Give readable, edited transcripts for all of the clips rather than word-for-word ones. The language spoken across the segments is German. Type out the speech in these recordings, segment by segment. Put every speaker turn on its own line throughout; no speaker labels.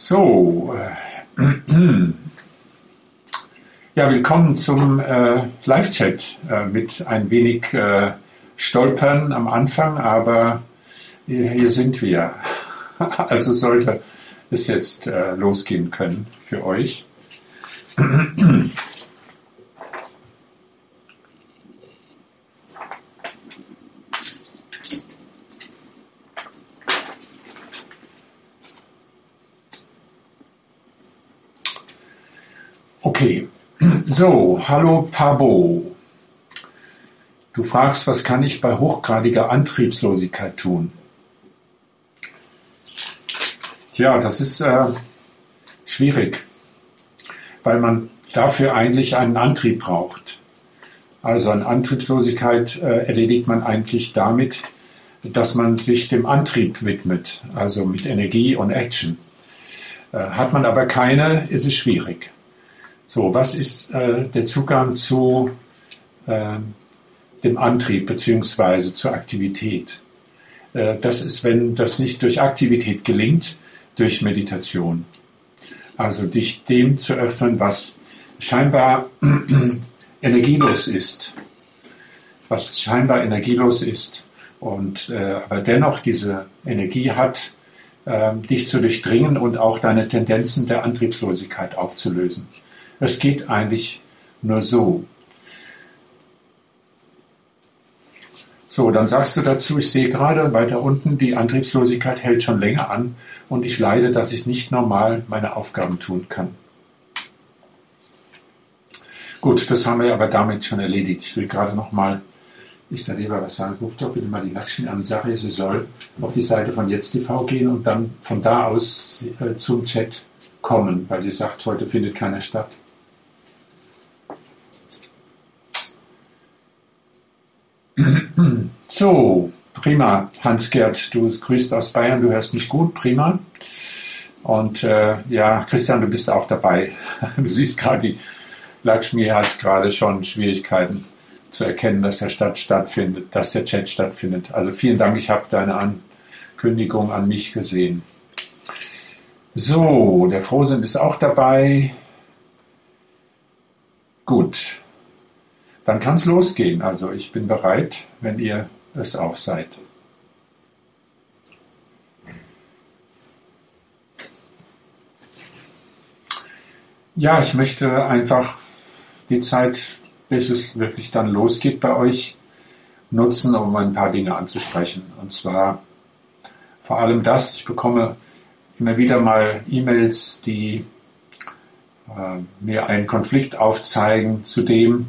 So, ja, willkommen zum Live-Chat mit ein wenig Stolpern am Anfang, aber hier sind wir. Also sollte es jetzt losgehen können für euch. Okay, so, hallo Pabo. Du fragst, was kann ich bei hochgradiger Antriebslosigkeit tun? Tja, das ist schwierig, weil man dafür eigentlich einen Antrieb braucht. Also eine Antriebslosigkeit erledigt man eigentlich damit, dass man sich dem Antrieb widmet, also mit Energie und Action. Hat man aber keine, ist es schwierig. So, was ist der Zugang zu dem Antrieb bzw. zur Aktivität? Das ist, wenn das nicht durch Aktivität gelingt, durch Meditation. Also dich dem zu öffnen, was scheinbar energielos ist. Was scheinbar energielos ist und aber dennoch diese Energie hat, dich zu durchdringen und auch deine Tendenzen der Antriebslosigkeit aufzulösen. Es geht eigentlich nur so. So, dann sagst du dazu, ich sehe gerade weiter unten, die Antriebslosigkeit hält schon länger an und ich leide, dass ich nicht normal meine Aufgaben tun kann. Gut, das haben wir aber damit schon erledigt. Ich will gerade nochmal, ich da lieber was sagen, ruf doch bitte mal die Lakshmi an und sage ihr, sie soll auf die Seite von YetzTV gehen und dann von da aus zum Chat kommen, weil sie sagt, heute findet keiner statt. So, prima, Hans-Gerd, du grüßt aus Bayern, du hörst mich gut, prima. Und ja, Christian, du bist auch dabei. Du siehst gerade, die Lakshmi hat gerade schon Schwierigkeiten zu erkennen, dass der Chat stattfindet. Also vielen Dank, ich habe deine Ankündigung an mich gesehen. So, der Frohsinn ist auch dabei. Gut. Dann kann es losgehen. Also ich bin bereit, wenn ihr es auch seid. Ja, ich möchte einfach die Zeit, bis es wirklich dann losgeht bei euch, nutzen, um ein paar Dinge anzusprechen. Und zwar vor allem das, ich bekomme immer wieder mal E-Mails, die mir einen Konflikt aufzeigen zu dem,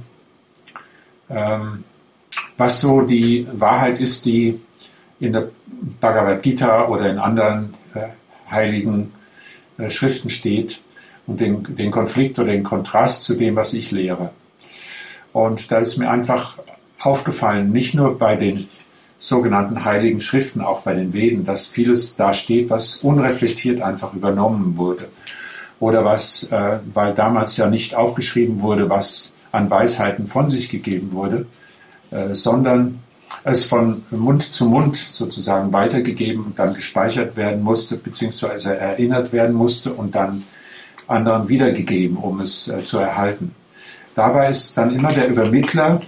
was so die Wahrheit ist, die in der Bhagavad Gita oder in anderen heiligen Schriften steht und den Konflikt oder den Kontrast zu dem, was ich lehre. Und da ist mir einfach aufgefallen, nicht nur bei den sogenannten heiligen Schriften, auch bei den Veden, dass vieles da steht, was unreflektiert einfach übernommen wurde. Oder was, weil damals ja nicht aufgeschrieben wurde, was an Weisheiten von sich gegeben wurde, sondern es von Mund zu Mund sozusagen weitergegeben und dann gespeichert werden musste, beziehungsweise erinnert werden musste und dann anderen wiedergegeben, um es zu erhalten. Dabei ist dann immer der Übermittler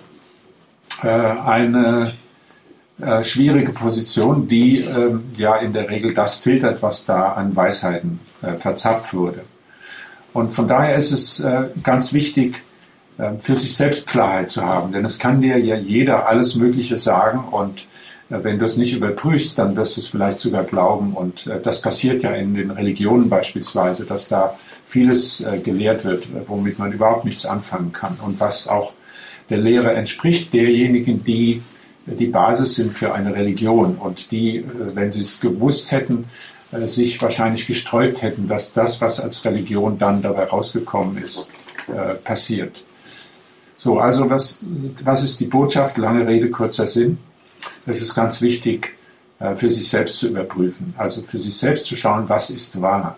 eine schwierige Position, die ja in der Regel das filtert, was da an Weisheiten verzapft wurde. Und von daher ist es ganz wichtig, für sich selbst Klarheit zu haben. Denn es kann dir ja jeder alles Mögliche sagen und wenn du es nicht überprüfst, dann wirst du es vielleicht sogar glauben. Und das passiert ja in den Religionen beispielsweise, dass da vieles gelehrt wird, womit man überhaupt nichts anfangen kann. Und was auch der Lehre entspricht, derjenigen, die die Basis sind für eine Religion und die, wenn sie es gewusst hätten, sich wahrscheinlich gesträubt hätten, dass das, was als Religion dann dabei rausgekommen ist, passiert. So, also was ist die Botschaft? Lange Rede, kurzer Sinn. Es ist ganz wichtig, für sich selbst zu überprüfen. Also für sich selbst zu schauen, was ist wahr.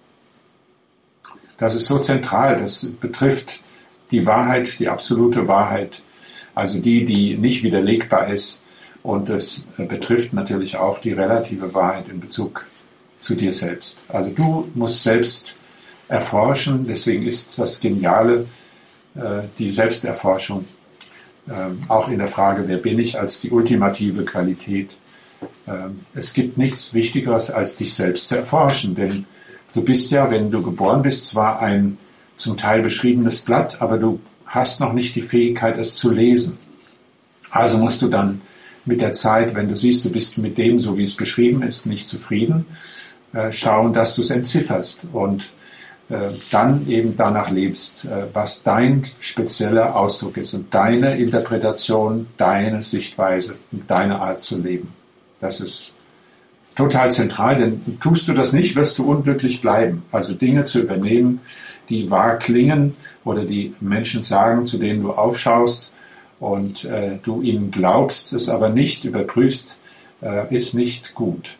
Das ist so zentral. Das betrifft die Wahrheit, die absolute Wahrheit. Also die nicht widerlegbar ist. Und es betrifft natürlich auch die relative Wahrheit in Bezug zu dir selbst. Also du musst selbst erforschen, deswegen ist das Geniale, die Selbsterforschung, auch in der Frage, wer bin ich, als die ultimative Qualität. Es gibt nichts Wichtigeres, als dich selbst zu erforschen, denn du bist ja, wenn du geboren bist, zwar ein zum Teil beschriebenes Blatt, aber du hast noch nicht die Fähigkeit, es zu lesen. Also musst du dann mit der Zeit, wenn du siehst, du bist mit dem, so wie es beschrieben ist, nicht zufrieden, schauen, dass du es entzifferst und dann eben danach lebst, was dein spezieller Ausdruck ist und deine Interpretation, deine Sichtweise und deine Art zu leben. Das ist total zentral, denn tust du das nicht, wirst du unglücklich bleiben. Also Dinge zu übernehmen, die wahr klingen oder die Menschen sagen, zu denen du aufschaust und du ihnen glaubst, es aber nicht überprüfst, ist nicht gut.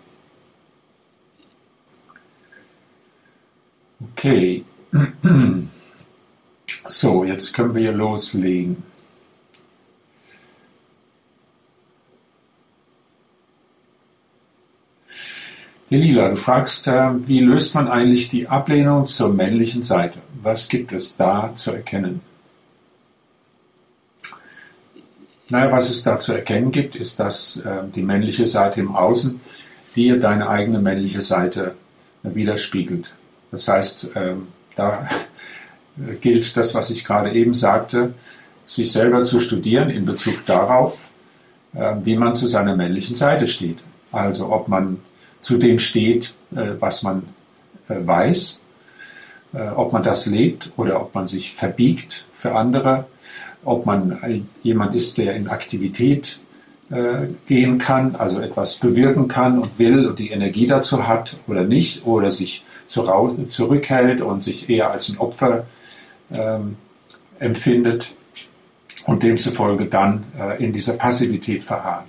Okay, so, jetzt können wir hier loslegen. Lila, du fragst, wie löst man eigentlich die Ablehnung zur männlichen Seite? Was gibt es da zu erkennen? Naja, was es da zu erkennen gibt, ist, dass die männliche Seite im Außen dir deine eigene männliche Seite widerspiegelt. Das heißt, da gilt das, was ich gerade eben sagte, sich selber zu studieren in Bezug darauf, wie man zu seiner männlichen Seite steht. Also ob man zu dem steht, was man weiß, ob man das lebt oder ob man sich verbiegt für andere, ob man jemand ist, der in Aktivität gehen kann, also etwas bewirken kann und will und die Energie dazu hat oder nicht, oder sich zurückhält und sich eher als ein Opfer empfindet und demzufolge dann in dieser Passivität verharrt.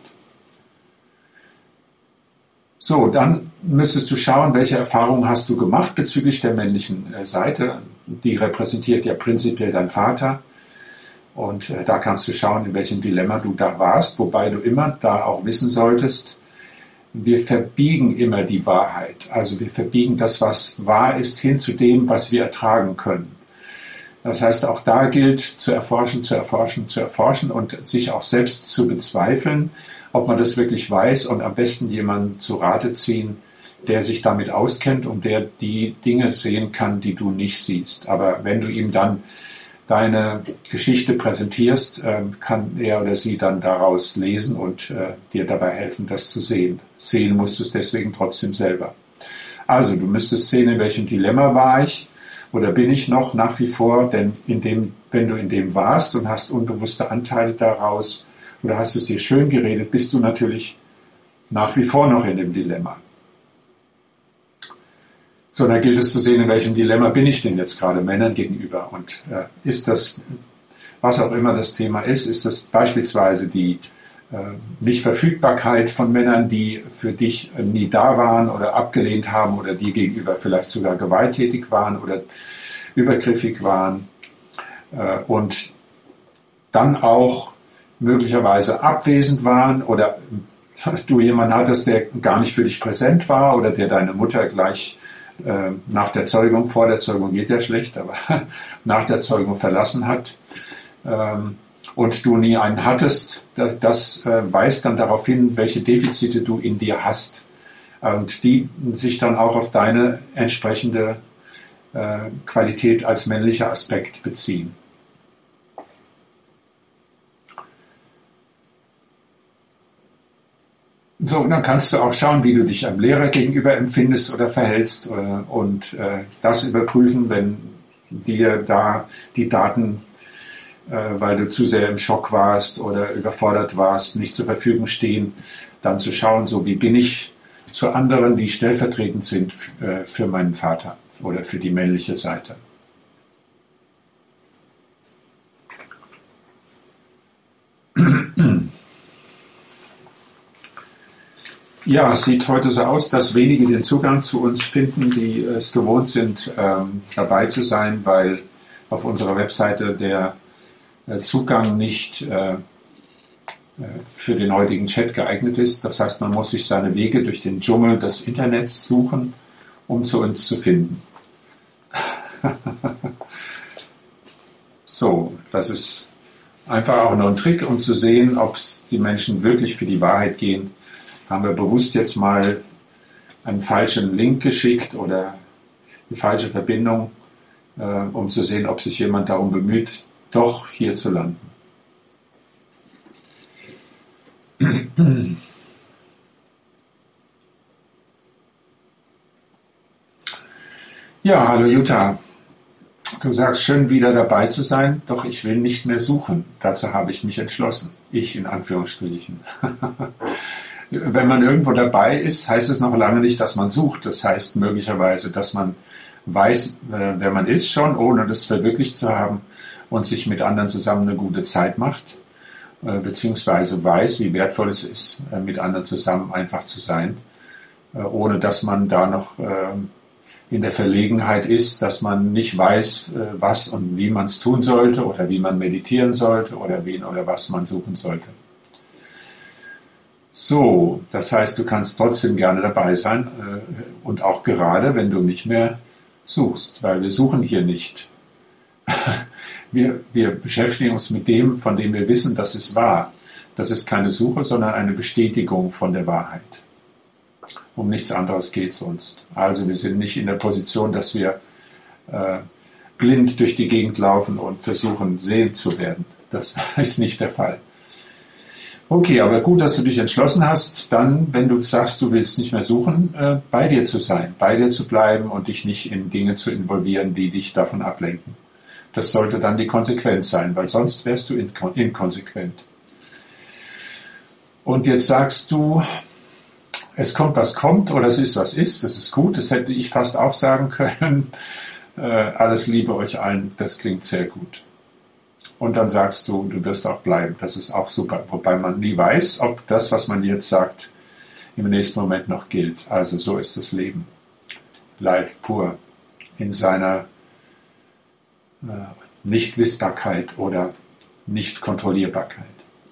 So, dann müsstest du schauen, welche Erfahrungen hast du gemacht bezüglich der männlichen Seite. Die repräsentiert ja prinzipiell dein Vater. Und da kannst du schauen, in welchem Dilemma du da warst, wobei du immer da auch wissen solltest, wir verbiegen immer die Wahrheit. Also wir verbiegen das, was wahr ist, hin zu dem, was wir ertragen können. Das heißt, auch da gilt, zu erforschen, zu erforschen, zu erforschen und sich auch selbst zu bezweifeln, ob man das wirklich weiß und am besten jemanden zu Rate ziehen, der sich damit auskennt und der die Dinge sehen kann, die du nicht siehst. Aber wenn du ihm dann deine Geschichte präsentierst, kann er oder sie dann daraus lesen und dir dabei helfen, das zu sehen. Sehen musst du es deswegen trotzdem selber. Also du müsstest sehen, in welchem Dilemma war ich oder bin ich noch nach wie vor, denn wenn du in dem warst und hast unbewusste Anteile daraus oder hast es dir schön geredet, bist du natürlich nach wie vor noch in dem Dilemma. So, dann gilt es zu sehen, in welchem Dilemma bin ich denn jetzt gerade Männern gegenüber und ist das, was auch immer das Thema ist das beispielsweise die Nichtverfügbarkeit von Männern, die für dich nie da waren oder abgelehnt haben oder dir gegenüber vielleicht sogar gewalttätig waren oder übergriffig waren und dann auch möglicherweise abwesend waren oder du jemanden hattest, der gar nicht für dich präsent war oder der deine Mutter gleich nach der Zeugung, vor der Zeugung geht ja schlecht, aber nach der Zeugung verlassen hat und du nie einen hattest, das weist dann darauf hin, welche Defizite du in dir hast und die sich dann auch auf deine entsprechende Qualität als männlicher Aspekt beziehen. So, und dann kannst du auch schauen, wie du dich einem Lehrer gegenüber empfindest oder verhältst und das überprüfen, wenn dir da die Daten, weil du zu sehr im Schock warst oder überfordert warst, nicht zur Verfügung stehen, dann zu schauen, so wie bin ich zu anderen, die stellvertretend sind für meinen Vater oder für die männliche Seite. Ja, es sieht heute so aus, dass wenige den Zugang zu uns finden, die es gewohnt sind, dabei zu sein, weil auf unserer Webseite der Zugang nicht für den heutigen Chat geeignet ist. Das heißt, man muss sich seine Wege durch den Dschungel des Internets suchen um zu uns zu finden. So, das ist einfach auch nur ein Trick, um zu sehen, ob die Menschen wirklich für die Wahrheit gehen. Haben wir bewusst jetzt mal einen falschen Link geschickt oder die falsche Verbindung, um zu sehen, ob sich jemand darum bemüht, doch hier zu landen. Ja, hallo Jutta. Du sagst, schön wieder dabei zu sein, doch ich will nicht mehr suchen. Dazu habe ich mich entschlossen. Ich in Anführungsstrichen. Wenn man irgendwo dabei ist, heißt es noch lange nicht, dass man sucht. Das heißt möglicherweise, dass man weiß, wer man ist schon, ohne das verwirklicht zu haben und sich mit anderen zusammen eine gute Zeit macht, beziehungsweise weiß, wie wertvoll es ist, mit anderen zusammen einfach zu sein, ohne dass man da noch in der Verlegenheit ist, dass man nicht weiß, was und wie man es tun sollte oder wie man meditieren sollte oder wen oder was man suchen sollte. So, das heißt, du kannst trotzdem gerne dabei sein und auch gerade, wenn du nicht mehr suchst, weil wir suchen hier nicht. Wir beschäftigen uns mit dem, von dem wir wissen, dass es wahr. Das ist keine Suche, sondern eine Bestätigung von der Wahrheit. Um nichts anderes geht es uns. Also wir sind nicht in der Position, dass wir blind durch die Gegend laufen und versuchen, sehend zu werden. Das ist nicht der Fall. Okay, aber gut, dass du dich entschlossen hast, dann, wenn du sagst, du willst nicht mehr suchen, bei dir zu sein, bei dir zu bleiben und dich nicht in Dinge zu involvieren, die dich davon ablenken. Das sollte dann die Konsequenz sein, weil sonst wärst du inkonsequent. Und jetzt sagst du, es kommt, was kommt, oder es ist, was ist. Das ist gut, das hätte ich fast auch sagen können. Alles Liebe euch allen, das klingt sehr gut. Und dann sagst du, du wirst auch bleiben. Das ist auch super. Wobei man nie weiß, ob das, was man jetzt sagt, im nächsten Moment noch gilt. Also so ist das Leben. Live pur. In seiner Nichtwissbarkeit oder Nichtkontrollierbarkeit.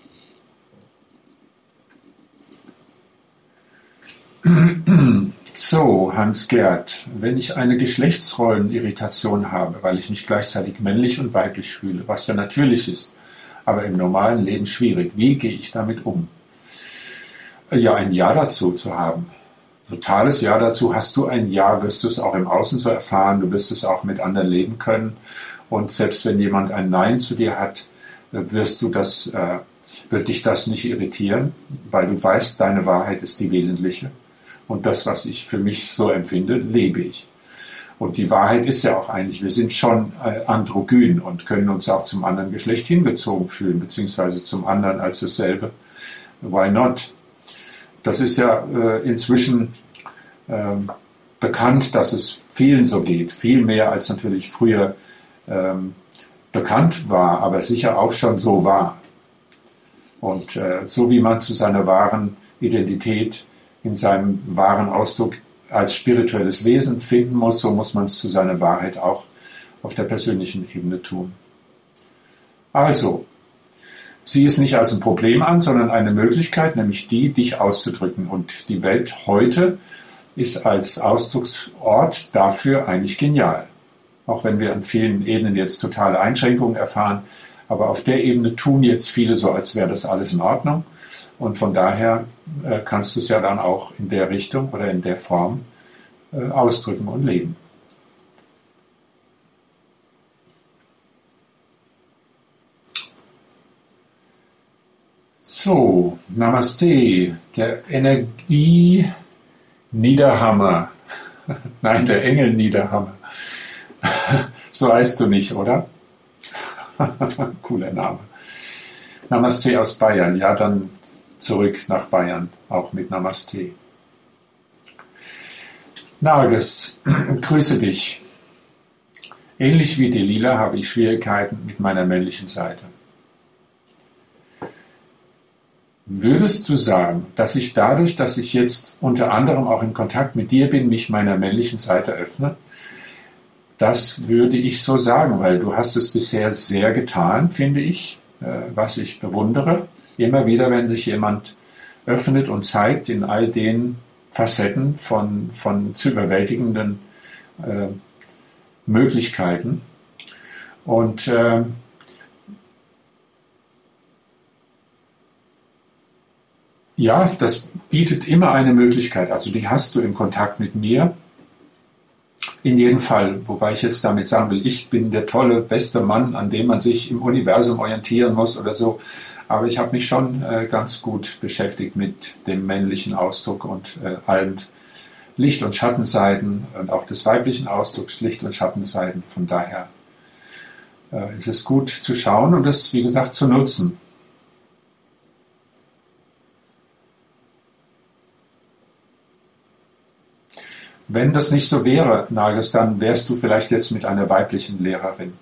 So, Hans-Gerd, wenn ich eine Geschlechtsrollenirritation habe, weil ich mich gleichzeitig männlich und weiblich fühle, was ja natürlich ist, aber im normalen Leben schwierig, wie gehe ich damit um? Ja, ein Ja dazu zu haben. Totales Ja dazu. Hast du ein Ja, wirst du es auch im Außen so erfahren, du wirst es auch mit anderen leben können. Und selbst wenn jemand ein Nein zu dir hat, wird dich das nicht irritieren, weil du weißt, deine Wahrheit ist die wesentliche. Und das, was ich für mich so empfinde, lebe ich. Und die Wahrheit ist ja auch eigentlich, wir sind schon androgyn und können uns auch zum anderen Geschlecht hingezogen fühlen, beziehungsweise zum anderen als dasselbe. Why not? Das ist ja inzwischen bekannt, dass es vielen so geht. Viel mehr als natürlich früher bekannt war, aber sicher auch schon so war. Und so wie man zu seiner wahren Identität in seinem wahren Ausdruck als spirituelles Wesen finden muss, so muss man es zu seiner Wahrheit auch auf der persönlichen Ebene tun. Also, sieh es nicht als ein Problem an, sondern eine Möglichkeit, nämlich die, dich auszudrücken. Und die Welt heute ist als Ausdrucksort dafür eigentlich genial. Auch wenn wir an vielen Ebenen jetzt totale Einschränkungen erfahren, aber auf der Ebene tun jetzt viele so, als wäre das alles in Ordnung. Und von daher kannst du es ja dann auch in der Richtung oder in der Form ausdrücken und leben. So, Namaste, der Energie-Niederhammer. Nein, der Engel-Niederhammer. So heißt du nicht, oder? Cooler Name. Namaste aus Bayern. Ja, dann zurück nach Bayern, auch mit Namaste. Nages, grüße dich. Ähnlich wie Delila habe ich Schwierigkeiten mit meiner männlichen Seite. Würdest du sagen, dass ich dadurch, dass ich jetzt unter anderem auch in Kontakt mit dir bin, mich meiner männlichen Seite öffne? Das würde ich so sagen, weil du hast es bisher sehr getan, finde ich, was ich bewundere. Immer wieder, wenn sich jemand öffnet und zeigt in all den Facetten, von zu überwältigenden Möglichkeiten. Und ja, das bietet immer eine Möglichkeit. Also die hast du im Kontakt mit mir. In jedem Fall, wobei ich jetzt damit sagen will, ich bin der tolle, beste Mann, an dem man sich im Universum orientieren muss oder so. Aber ich habe mich schon ganz gut beschäftigt mit dem männlichen Ausdruck und allen Licht- und Schattenseiten und auch des weiblichen Ausdrucks Licht- und Schattenseiten. Von daher ist es gut zu schauen und das, wie gesagt, zu nutzen. Wenn das nicht so wäre, Nages, dann wärst du vielleicht jetzt mit einer weiblichen Lehrerin.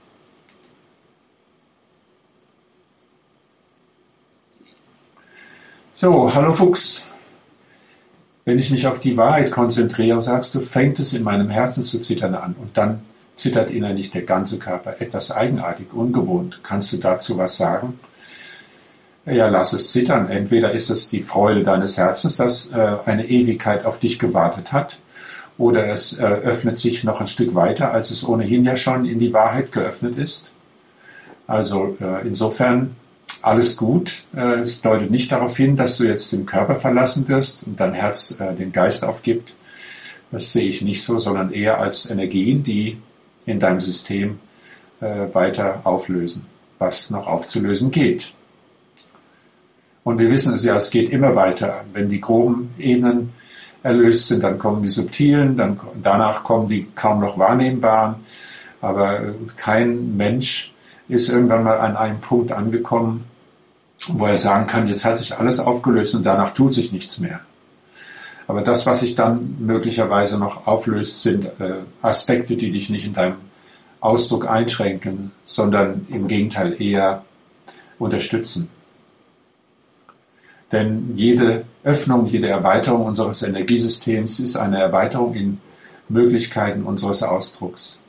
So, hallo Fuchs. Wenn ich mich auf die Wahrheit konzentriere, sagst du, fängt es in meinem Herzen zu zittern an und dann zittert innerlich der ganze Körper. Etwas eigenartig, ungewohnt. Kannst du dazu was sagen? Ja, lass es zittern. Entweder ist es die Freude deines Herzens, dass eine Ewigkeit auf dich gewartet hat, oder es öffnet sich noch ein Stück weiter, als es ohnehin ja schon in die Wahrheit geöffnet ist. Also insofern alles gut. Es deutet nicht darauf hin, dass du jetzt den Körper verlassen wirst und dein Herz den Geist aufgibt. Das sehe ich nicht so, sondern eher als Energien, die in deinem System weiter auflösen, was noch aufzulösen geht. Und wir wissen es ja, es geht immer weiter. Wenn die groben Ebenen erlöst sind, dann kommen die subtilen, danach kommen die kaum noch wahrnehmbaren. Aber kein Mensch ist irgendwann mal an einem Punkt angekommen, wo er sagen kann, jetzt hat sich alles aufgelöst und danach tut sich nichts mehr. Aber das, was sich dann möglicherweise noch auflöst, sind Aspekte, die dich nicht in deinem Ausdruck einschränken, sondern im Gegenteil eher unterstützen. Denn jede Öffnung, jede Erweiterung unseres Energiesystems ist eine Erweiterung in Möglichkeiten unseres Ausdrucks.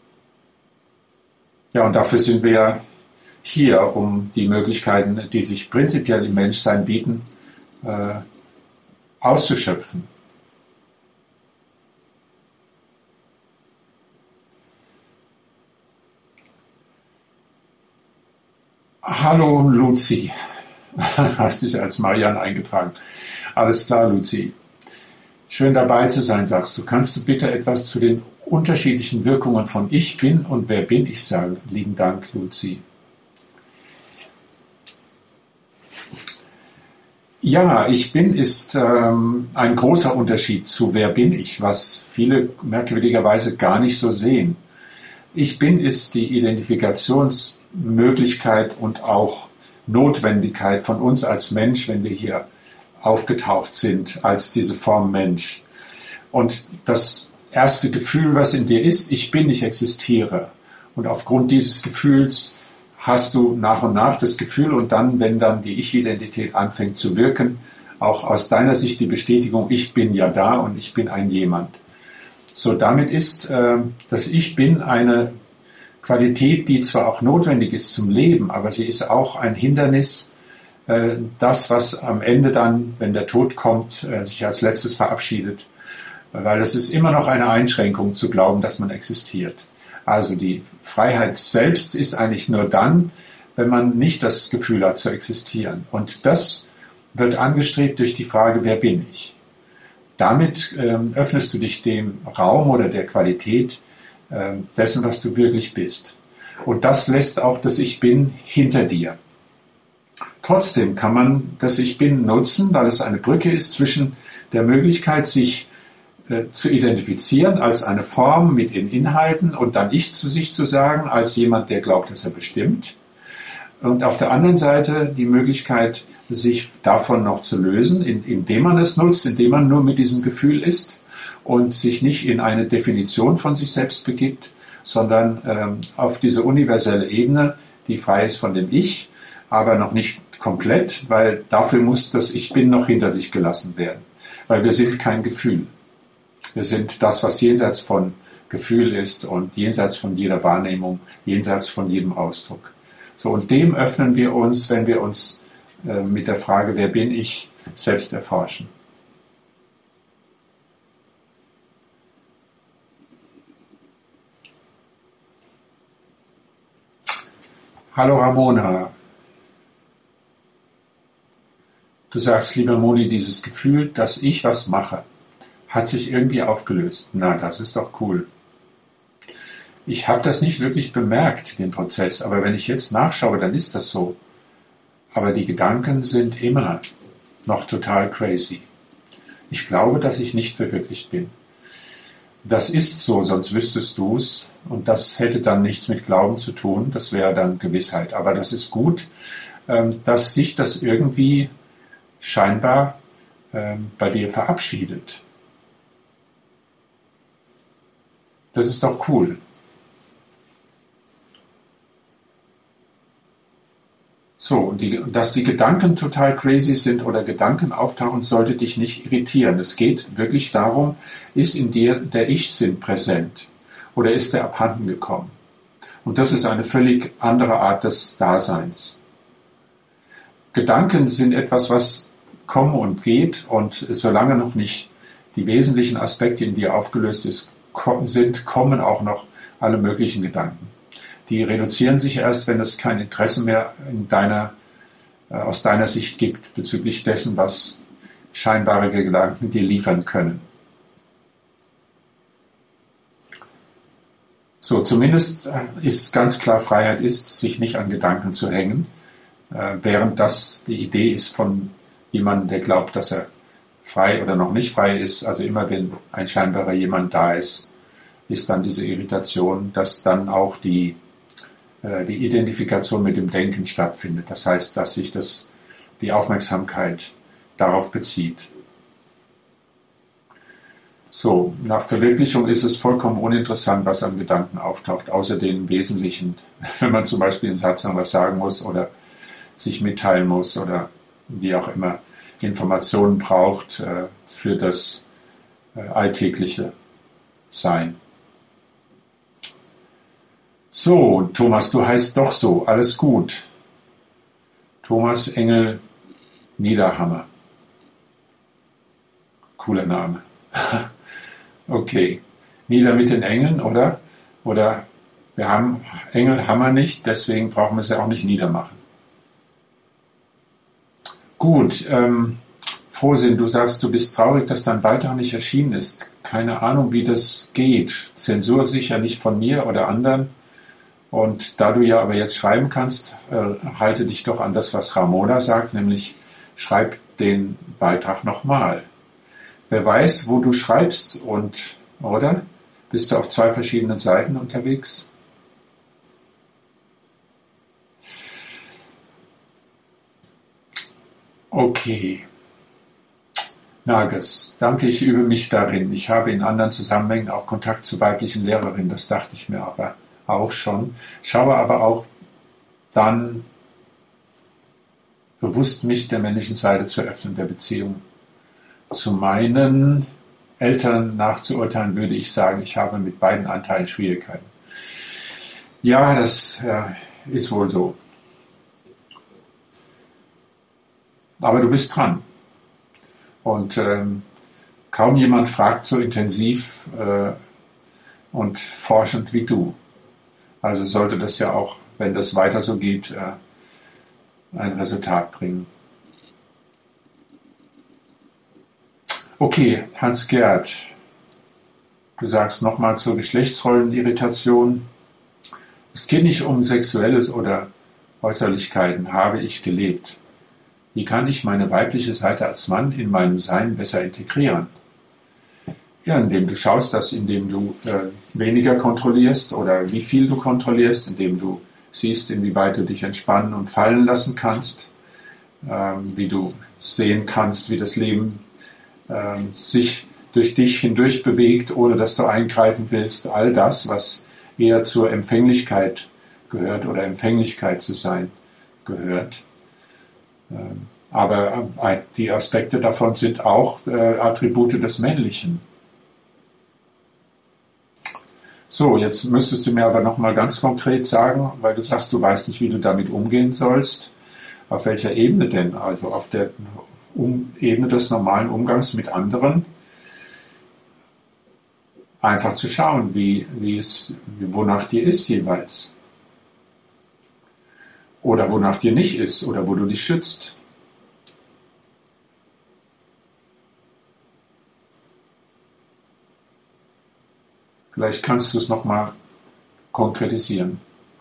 Ja, und dafür sind wir ja hier, um die Möglichkeiten, die sich prinzipiell im Menschsein bieten, auszuschöpfen. Hallo Luzi, hast dich als Marian eingetragen. Alles klar, Luzi. Schön dabei zu sein, sagst du. Kannst du bitte etwas zu den unterschiedlichen Wirkungen von Ich bin und Wer bin ich sagen? Lieben Dank, Luzi. Ja, Ich bin ist ein großer Unterschied zu Wer bin ich, was viele merkwürdigerweise gar nicht so sehen. Ich bin ist die Identifikationsmöglichkeit und auch Notwendigkeit von uns als Mensch, wenn wir hier aufgetaucht sind, als diese Form Mensch. Und das erste Gefühl, was in dir ist, ich bin, ich existiere. Und aufgrund dieses Gefühls hast du nach und nach das Gefühl und dann, wenn dann die Ich-Identität anfängt zu wirken, auch aus deiner Sicht die Bestätigung, ich bin ja da und ich bin ein Jemand. So, damit ist das Ich bin eine Qualität, die zwar auch notwendig ist zum Leben, aber sie ist auch ein Hindernis, das, was am Ende dann, wenn der Tod kommt, sich als letztes verabschiedet. Weil es ist immer noch eine Einschränkung zu glauben, dass man existiert. Also die Freiheit selbst ist eigentlich nur dann, wenn man nicht das Gefühl hat zu existieren. Und das wird angestrebt durch die Frage, wer bin ich? Damit öffnest du dich dem Raum oder der Qualität dessen, was du wirklich bist. Und das lässt auch das Ich Bin hinter dir. Trotzdem kann man das Ich Bin nutzen, weil es eine Brücke ist zwischen der Möglichkeit, sich zu identifizieren als eine Form mit den Inhalten und dann Ich zu sich zu sagen, als jemand, der glaubt, dass er bestimmt. Und auf der anderen Seite die Möglichkeit, sich davon noch zu lösen, indem man es nutzt, indem man nur mit diesem Gefühl ist und sich nicht in eine Definition von sich selbst begibt, sondern auf diese universelle Ebene, die frei ist von dem Ich, aber noch nicht komplett, weil dafür muss das Ich Bin noch hinter sich gelassen werden. Weil wir sind kein Gefühl. Wir sind das, was jenseits von Gefühl ist und jenseits von jeder Wahrnehmung, jenseits von jedem Ausdruck. So, und dem öffnen wir uns, wenn wir uns mit der Frage, wer bin ich, selbst erforschen. Hallo Ramona, du sagst, lieber Moni, dieses Gefühl, dass ich was mache, hat sich irgendwie aufgelöst. Na, das ist doch cool. Ich habe das nicht wirklich bemerkt, den Prozess, aber wenn ich jetzt nachschaue, dann ist das so. Aber die Gedanken sind immer noch total crazy. Ich glaube, dass ich nicht verwirklicht bin. Das ist so, sonst wüsstest du es. Und das hätte dann nichts mit Glauben zu tun. Das wäre dann Gewissheit. Aber das ist gut, dass sich das irgendwie scheinbar bei dir verabschiedet. Das ist doch cool. So, und dass die Gedanken total crazy sind oder Gedanken auftauchen, sollte dich nicht irritieren. Es geht wirklich darum, ist in dir der Ich-Sinn präsent oder ist der abhanden gekommen? Und das ist eine völlig andere Art des Daseins. Gedanken sind etwas, was kommen und geht, und solange noch nicht die wesentlichen Aspekte in dir aufgelöst sind, kommen auch noch alle möglichen Gedanken. Die reduzieren sich erst, wenn es kein Interesse mehr aus deiner Sicht gibt bezüglich dessen, was scheinbare Gedanken dir liefern können. So, zumindest ist ganz klar, Freiheit ist, sich nicht an Gedanken zu hängen, während das die Idee ist von jemandem, der glaubt, dass er frei oder noch nicht frei ist. Also immer wenn ein scheinbarer jemand da ist, ist dann diese Irritation, dass dann auch die Identifikation mit dem Denken stattfindet. Das heißt, dass sich die Aufmerksamkeit darauf bezieht. So, nach Verwirklichung ist es vollkommen uninteressant, was an Gedanken auftaucht, außer den wesentlichen, wenn man zum Beispiel einen Satz noch was sagen muss oder sich mitteilen muss oder wie auch immer Informationen braucht für das alltägliche Sein. So, Thomas, du heißt doch so, alles gut. Thomas Engel Niederhammer. Cooler Name. Okay. Nieder mit den Engeln, oder? Oder wir haben Engel, Hammer nicht, deswegen brauchen wir es ja auch nicht niedermachen. Gut, Frohsinn, du sagst, du bist traurig, dass dein Beitrag nicht erschienen ist. Keine Ahnung, wie das geht. Zensur sicher nicht von mir oder anderen. Und da du ja aber jetzt schreiben kannst, halte dich doch an das, was Ramona sagt, nämlich schreib den Beitrag nochmal. Wer weiß, wo du schreibst oder? Bist du auf 2 verschiedenen Seiten unterwegs? Okay. Nages, danke, ich übe mich darin. Ich habe in anderen Zusammenhängen auch Kontakt zu weiblichen Lehrerinnen, das dachte ich mir aber auch schon. Schaue aber auch dann bewusst mich der männlichen Seite zu öffnen, der Beziehung. Zu meinen Eltern nachzuurteilen, würde ich sagen, ich habe mit beiden Anteilen Schwierigkeiten. Ja, das ist wohl so. Aber du bist dran. Und kaum jemand fragt so intensiv und forschend wie du. Also sollte das ja auch, wenn das weiter so geht, ein Resultat bringen. Okay, Hans-Gerd, du sagst nochmal zur Geschlechtsrollenirritation. Es geht nicht um Sexuelles oder Äußerlichkeiten, habe ich gelebt. Wie kann ich meine weibliche Seite als Mann in meinem Sein besser integrieren? Ja, indem du schaust, indem du weniger kontrollierst oder wie viel du kontrollierst, indem du siehst, inwieweit du dich entspannen und fallen lassen kannst, wie du sehen kannst, wie das Leben sich durch dich hindurch bewegt, ohne dass du eingreifen willst. All das, was eher zur Empfänglichkeit gehört oder Empfänglichkeit zu sein gehört. Aber die Aspekte davon sind auch Attribute des Männlichen. So, jetzt müsstest du mir aber nochmal ganz konkret sagen, weil du sagst, du weißt nicht, wie du damit umgehen sollst. Auf welcher Ebene denn? Also auf der Ebene des normalen Umgangs mit anderen. Einfach zu schauen, wonach dir ist jeweils. oder wonach dir nicht ist oder wo du dich schützt. Vielleicht kannst du es nochmal konkretisieren.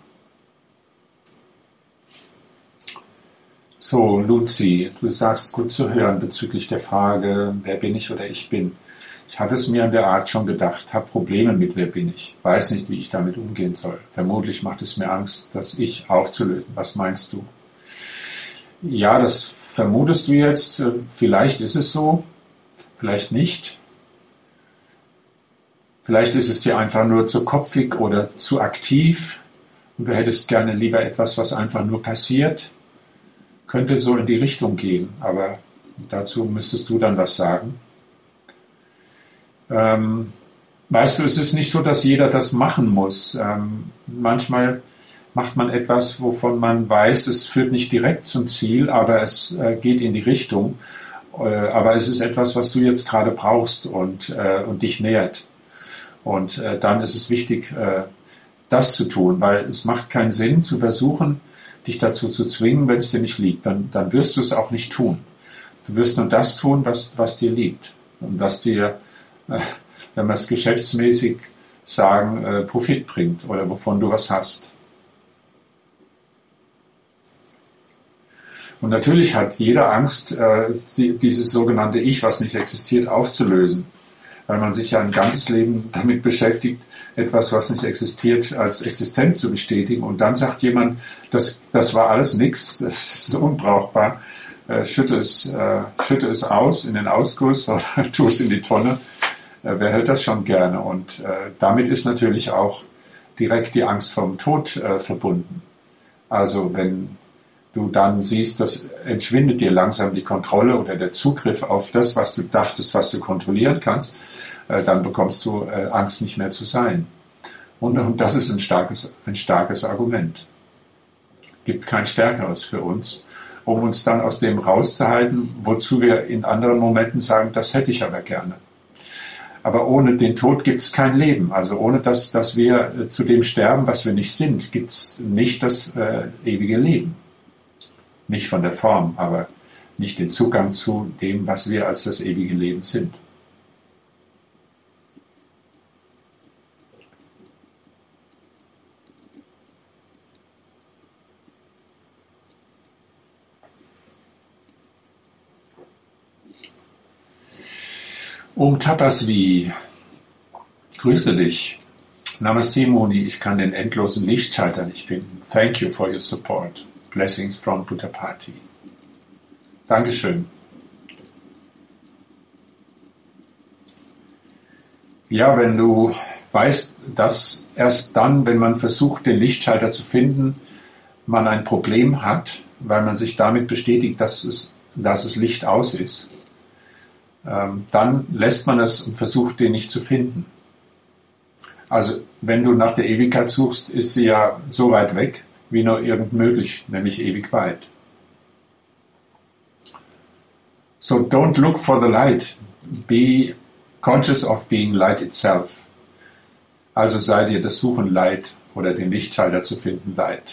So, Luzi, du sagst gut zu hören bezüglich der Frage, wer bin ich oder ich bin. Ich hatte es mir in der Art schon gedacht, habe Probleme mit wer bin ich, weiß nicht, wie ich damit umgehen soll. Vermutlich macht es mir Angst, das Ich aufzulösen. Was meinst du? Ja, das vermutest du jetzt. Vielleicht ist es so, vielleicht nicht. Vielleicht ist es dir einfach nur zu kopfig oder zu aktiv und du hättest gerne lieber etwas, was einfach nur passiert. Könnte so in die Richtung gehen, aber dazu müsstest du dann was sagen. Weißt du, es ist nicht so, dass jeder das machen muss. Manchmal macht man etwas, wovon man weiß, es führt nicht direkt zum Ziel, aber es geht in die Richtung. Aber es ist etwas, was du jetzt gerade brauchst und dich nährt. Und dann ist es wichtig, das zu tun, weil es macht keinen Sinn zu versuchen, dich dazu zu zwingen, wenn es dir nicht liegt. Dann wirst du es auch nicht tun. Du wirst nur das tun, was dir liegt und was dir, wenn wir es geschäftsmäßig sagen, Profit bringt oder wovon du was hast. Und natürlich hat jeder Angst, dieses sogenannte Ich, was nicht existiert, aufzulösen. Weil man sich ja ein ganzes Leben damit beschäftigt, etwas, was nicht existiert, als existent zu bestätigen. Und dann sagt jemand, das war alles nix, das ist unbrauchbar, schütte es aus in den Ausguss oder tu es in die Tonne. Wer hält das schon gerne? Und damit ist natürlich auch direkt die Angst vom Tod verbunden. Also wenn du dann siehst, dass entschwindet dir langsam die Kontrolle oder der Zugriff auf das, was du dachtest, was du kontrollieren kannst, dann bekommst du Angst, nicht mehr zu sein. Und das ist ein starkes Argument. Gibt kein stärkeres für uns, um uns dann aus dem rauszuhalten, wozu wir in anderen Momenten sagen, das hätte ich aber gerne. Aber ohne den Tod gibt es kein Leben. Also ohne dass wir zu dem sterben, was wir nicht sind, gibt es nicht das ewige Leben. Nicht von der Form, aber nicht den Zugang zu dem, was wir als das ewige Leben sind. Tapasvi, grüße dich. Namaste Muni, ich kann den endlosen Lichtschalter nicht finden. Thank you for your support. Blessings from Puttapati. Dankeschön. Ja, wenn du weißt, dass erst dann, wenn man versucht, den Lichtschalter zu finden, man ein Problem hat, weil man sich damit bestätigt, dass es Licht aus ist, dann lässt man es und versucht, den nicht zu finden. Also wenn du nach der Ewigkeit suchst, ist sie ja so weit weg, wie nur irgend möglich, nämlich ewig weit. So don't look for the light, be conscious of being light itself. Also sei dir das Suchen leid oder den Lichtschalter zu finden leid.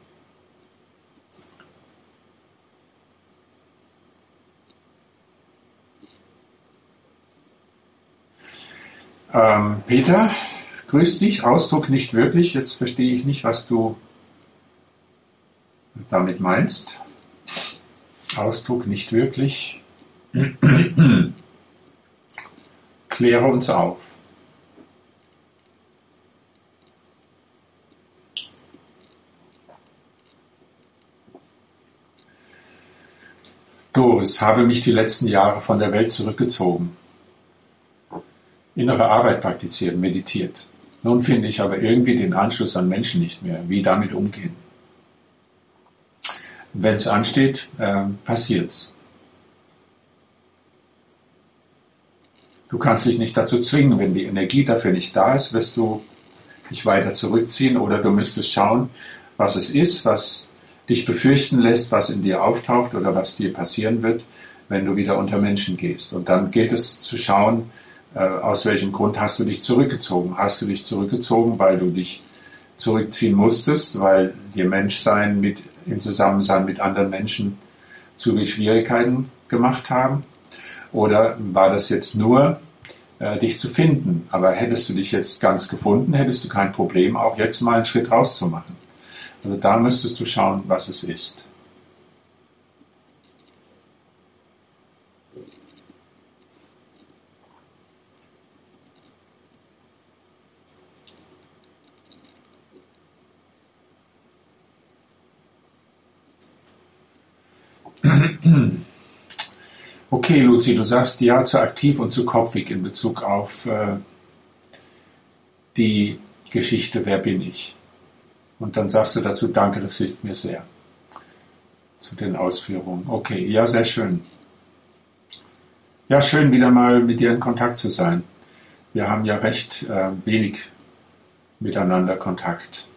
Peter, grüß dich. Ausdruck nicht wirklich. Jetzt verstehe ich nicht, was du damit meinst. Ausdruck nicht wirklich. Kläre uns auf. Doris, habe mich die letzten Jahre von der Welt zurückgezogen. Innere Arbeit praktiziert, meditiert. Nun finde ich aber irgendwie den Anschluss an Menschen nicht mehr. Wie damit umgehen? Wenn es ansteht, passiert's. Du kannst dich nicht dazu zwingen. Wenn die Energie dafür nicht da ist, wirst du dich weiter zurückziehen oder du müsstest schauen, was es ist, was dich befürchten lässt, was in dir auftaucht oder was dir passieren wird, wenn du wieder unter Menschen gehst. Und dann gilt es zu schauen, aus welchem Grund hast du dich zurückgezogen? Hast du dich zurückgezogen, weil du dich zurückziehen musstest, weil dir Menschsein im Zusammensein mit anderen Menschen zu viel Schwierigkeiten gemacht haben? Oder war das jetzt nur, dich zu finden? Aber hättest du dich jetzt ganz gefunden, hättest du kein Problem, auch jetzt mal einen Schritt rauszumachen. Also da müsstest du schauen, was es ist. Okay, Luzi, du sagst ja zu aktiv und zu kopfig in Bezug auf die Geschichte Wer bin ich? Und dann sagst du dazu, danke, das hilft mir sehr. Zu den Ausführungen. Okay, ja, sehr schön. Ja, schön, wieder mal mit dir in Kontakt zu sein. Wir haben ja recht wenig miteinander Kontakt.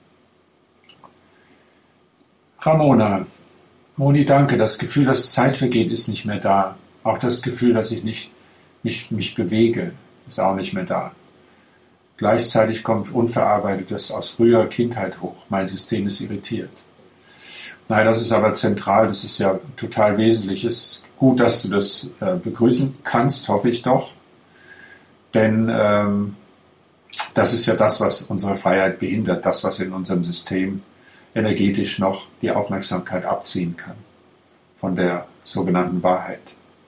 Ramona, Moni, danke. Das Gefühl, dass Zeit vergeht, ist nicht mehr da. Auch das Gefühl, dass ich nicht mich bewege, ist auch nicht mehr da. Gleichzeitig kommt Unverarbeitetes aus früherer Kindheit hoch. Mein System ist irritiert. Nein, das ist aber zentral. Das ist ja total wesentlich. Es ist gut, dass du das begrüßen kannst, hoffe ich doch. Denn das ist ja das, was unsere Freiheit behindert. Das, was in unserem System energetisch noch die Aufmerksamkeit abziehen kann von der sogenannten Wahrheit.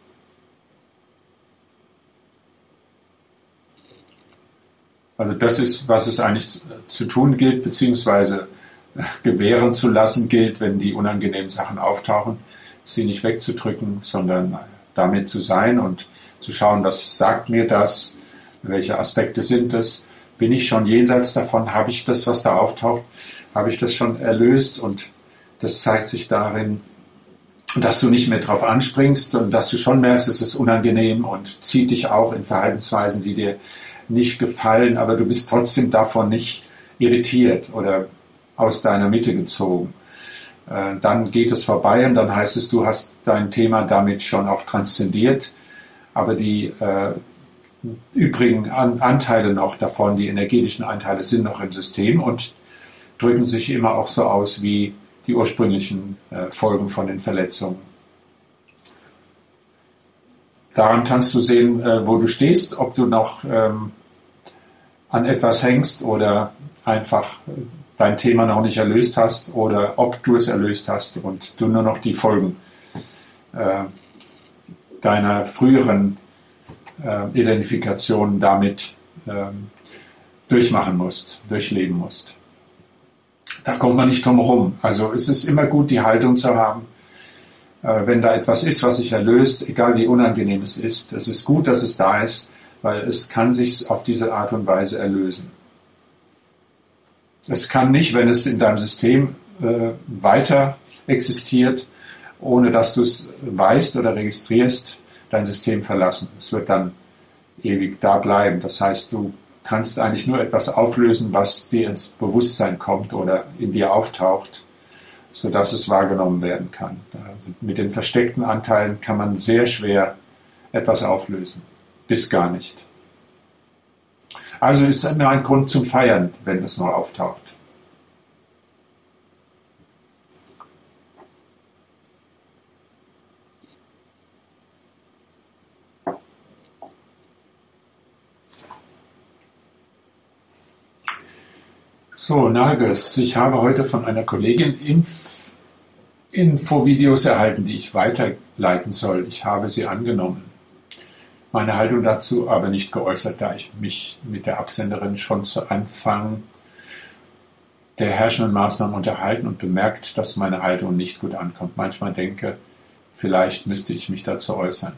Also das ist, was es eigentlich zu tun gilt, beziehungsweise gewähren zu lassen gilt, wenn die unangenehmen Sachen auftauchen, sie nicht wegzudrücken, sondern damit zu sein und zu schauen, was sagt mir das, welche Aspekte sind es, bin ich schon jenseits davon, habe ich das, was da auftaucht, habe ich das schon erlöst, und das zeigt sich darin, dass du nicht mehr drauf anspringst und dass du schon merkst, es ist unangenehm und zieht dich auch in Verhaltensweisen, die dir nicht gefallen, aber du bist trotzdem davon nicht irritiert oder aus deiner Mitte gezogen. Dann geht es vorbei und dann heißt es, du hast dein Thema damit schon auch transzendiert, aber die übrigen Anteile noch davon, die energetischen Anteile, sind noch im System und drücken sich immer auch so aus wie die ursprünglichen Folgen von den Verletzungen. Daran kannst du sehen, wo du stehst, ob du noch an etwas hängst oder einfach dein Thema noch nicht erlöst hast oder ob du es erlöst hast und du nur noch die Folgen deiner früheren Identifikation damit durchmachen musst, durchleben musst. Da kommt man nicht drum herum. Also es ist immer gut, die Haltung zu haben, wenn da etwas ist, was sich erlöst, egal wie unangenehm es ist gut, dass es da ist, weil es kann sich auf diese Art und Weise erlösen. Es kann nicht, wenn es in deinem System weiter existiert, ohne dass du es weißt oder registrierst, dein System verlassen. Es wird dann ewig da bleiben. Das heißt, du kannst eigentlich nur etwas auflösen, was dir ins Bewusstsein kommt oder in dir auftaucht, sodass es wahrgenommen werden kann. Also mit den versteckten Anteilen kann man sehr schwer etwas auflösen, bis gar nicht. Also ist es immer ein Grund zum Feiern, wenn es noch auftaucht. So, Nages, ich habe heute von einer Kollegin Infovideos erhalten, die ich weiterleiten soll. Ich habe sie angenommen. Meine Haltung dazu aber nicht geäußert, da ich mich mit der Absenderin schon zu Anfang der herrschenden Maßnahmen unterhalten und bemerkt, dass meine Haltung nicht gut ankommt. Manchmal denke, vielleicht müsste ich mich dazu äußern.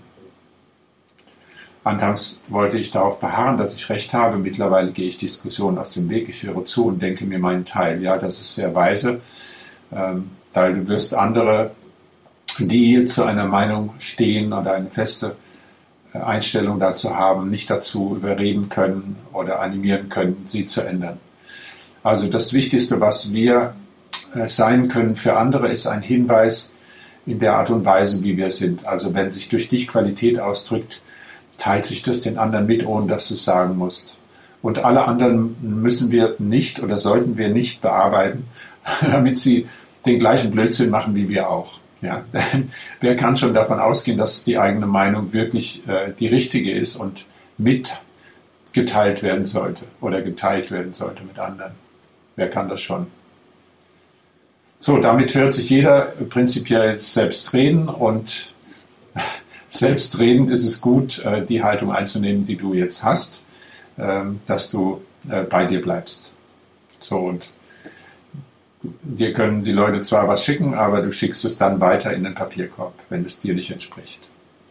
Anfangs wollte ich darauf beharren, dass ich recht habe. Mittlerweile gehe ich Diskussionen aus dem Weg. Ich höre zu und denke mir meinen Teil. Ja, das ist sehr weise, weil du wirst andere, die zu einer Meinung stehen oder eine feste Einstellung dazu haben, nicht dazu überreden können oder animieren können, sie zu ändern. Also das Wichtigste, was wir sein können für andere, ist ein Hinweis in der Art und Weise, wie wir sind. Also wenn sich durch dich Qualität ausdrückt, teilt sich das den anderen mit, ohne dass du es sagen musst. Und alle anderen müssen wir nicht oder sollten wir nicht bearbeiten, damit sie den gleichen Blödsinn machen wie wir auch. Ja? Wer kann schon davon ausgehen, dass die eigene Meinung wirklich die richtige ist und mitgeteilt werden sollte oder geteilt werden sollte mit anderen? Wer kann das schon? So, damit hört sich jeder prinzipiell selbst reden und selbstredend ist es gut, die Haltung einzunehmen, die du jetzt hast, dass du bei dir bleibst. So, und dir können die Leute zwar was schicken, aber du schickst es dann weiter in den Papierkorb, wenn es dir nicht entspricht.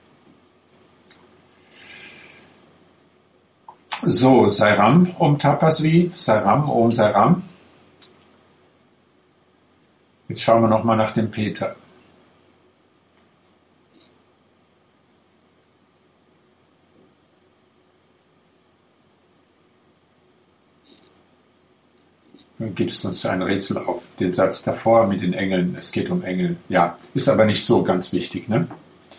So, Sairam Om Tapasvi, Sairam Om Sairam. Jetzt schauen wir nochmal nach dem Peter. Du gibst uns ein Rätsel auf den Satz davor mit den Engeln. Es geht um Engel. Ja, ist aber nicht so ganz wichtig, ne?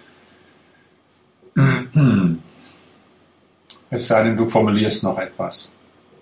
Es sei denn, du formulierst noch etwas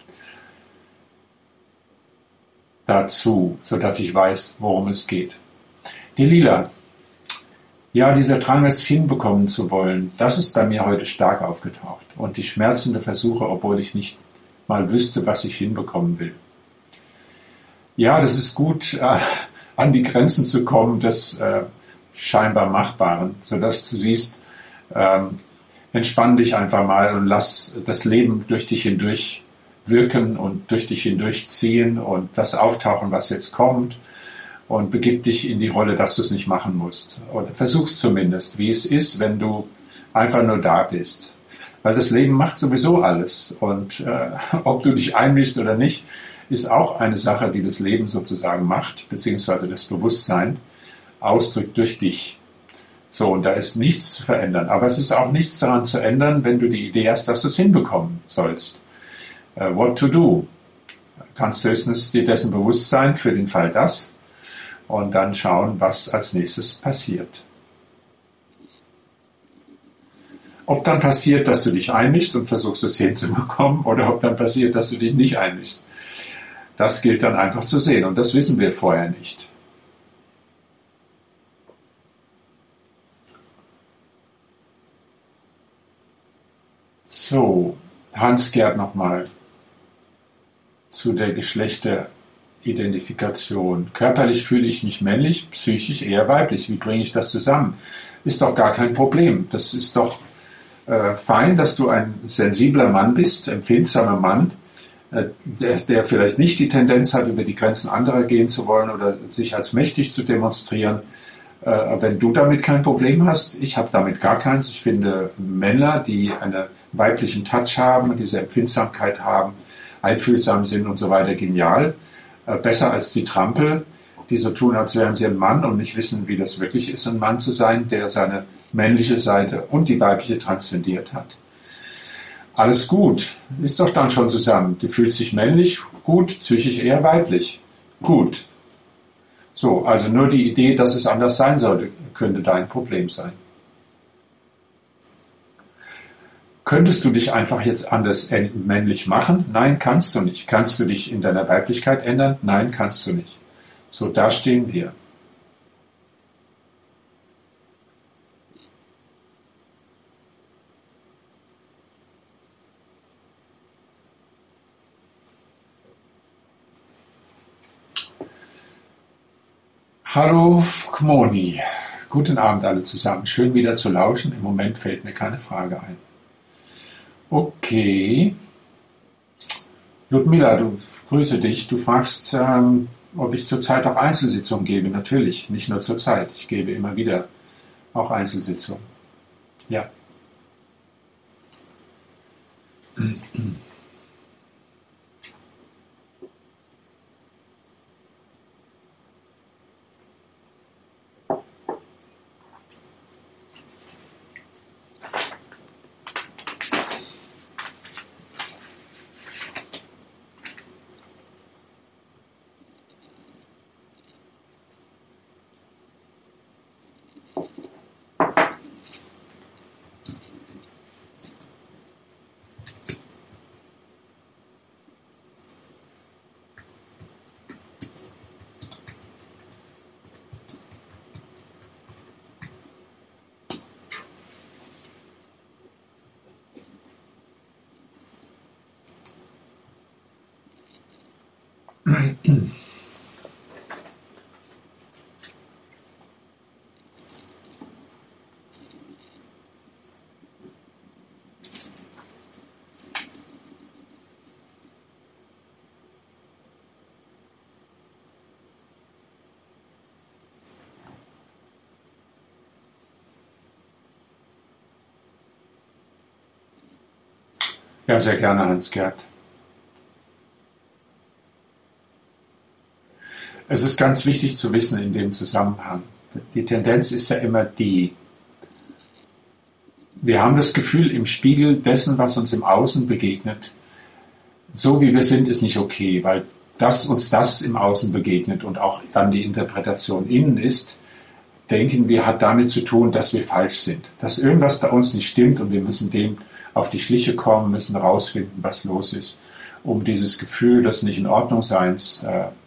dazu, sodass ich weiß, worum es geht. Die Lila. Ja, dieser Drang, es hinbekommen zu wollen, das ist bei mir heute stark aufgetaucht. Und die schmerzende Versuche, obwohl ich nicht mal wüsste, was ich hinbekommen will. Ja, das ist gut, an die Grenzen zu kommen des scheinbar Machbaren, sodass du siehst, entspann dich einfach mal und lass das Leben durch dich hindurch wirken und durch dich hindurch ziehen und das auftauchen, was jetzt kommt und begib dich in die Rolle, dass du es nicht machen musst. Oder versuch's zumindest, wie es ist, wenn du einfach nur da bist. Weil das Leben macht sowieso alles und ob du dich einmischst oder nicht, ist auch eine Sache, die das Leben sozusagen macht, beziehungsweise das Bewusstsein ausdrückt durch dich. So, und da ist nichts zu verändern. Aber es ist auch nichts daran zu ändern, wenn du die Idee hast, dass du es hinbekommen sollst. What to do? Kannst du höchstens dir dessen bewusst sein für den Fall das und dann schauen, was als nächstes passiert. Ob dann passiert, dass du dich einmischst und versuchst es hinzubekommen oder ob dann passiert, dass du dich nicht einmischst. Das gilt dann einfach zu sehen und das wissen wir vorher nicht. So, Hans-Gerd nochmal zu der Geschlechteridentifikation. Körperlich fühle ich mich männlich, psychisch eher weiblich. Wie bringe ich das zusammen? Ist doch gar kein Problem. Das ist doch fein, dass du ein sensibler Mann bist, empfindsamer Mann, der vielleicht nicht die Tendenz hat, über die Grenzen anderer gehen zu wollen oder sich als mächtig zu demonstrieren. Wenn du damit kein Problem hast, ich habe damit gar keins. Ich finde Männer, die einen weiblichen Touch haben, diese Empfindsamkeit haben, einfühlsam sind und so weiter, genial. Besser als die Trampel, die so tun, als wären sie ein Mann und nicht wissen, wie das wirklich ist, ein Mann zu sein, der seine männliche Seite und die weibliche transzendiert hat. Alles gut, ist doch dann schon zusammen. Du fühlst dich männlich, gut, psychisch eher weiblich, gut. So, also nur die Idee, dass es anders sein sollte, könnte dein Problem sein. Könntest du dich einfach jetzt anders männlich machen? Nein, kannst du nicht. Kannst du dich in deiner Weiblichkeit ändern? Nein, kannst du nicht. So, da stehen wir. Hallo Kmoni, guten Abend alle zusammen. Schön wieder zu lauschen. Im Moment fällt mir keine Frage ein. Okay. Ludmila, du grüße dich. Du fragst, ob ich zurzeit auch Einzelsitzungen gebe. Natürlich, nicht nur zurzeit. Ich gebe immer wieder auch Einzelsitzungen. Ja. Ja, sehr gerne, Hans-Gerd. Es ist ganz wichtig zu wissen in dem Zusammenhang. Die Tendenz ist ja immer die, wir haben das Gefühl, im Spiegel dessen, was uns im Außen begegnet, so wie wir sind, ist nicht okay, weil uns das im Außen begegnet und auch dann die Interpretation innen ist, denken wir, hat damit zu tun, dass wir falsch sind. Dass irgendwas bei uns nicht stimmt und wir müssen dem auf die Schliche kommen, müssen herausfinden, was los ist, um dieses Gefühl des Nicht-in-Ordnung-Seins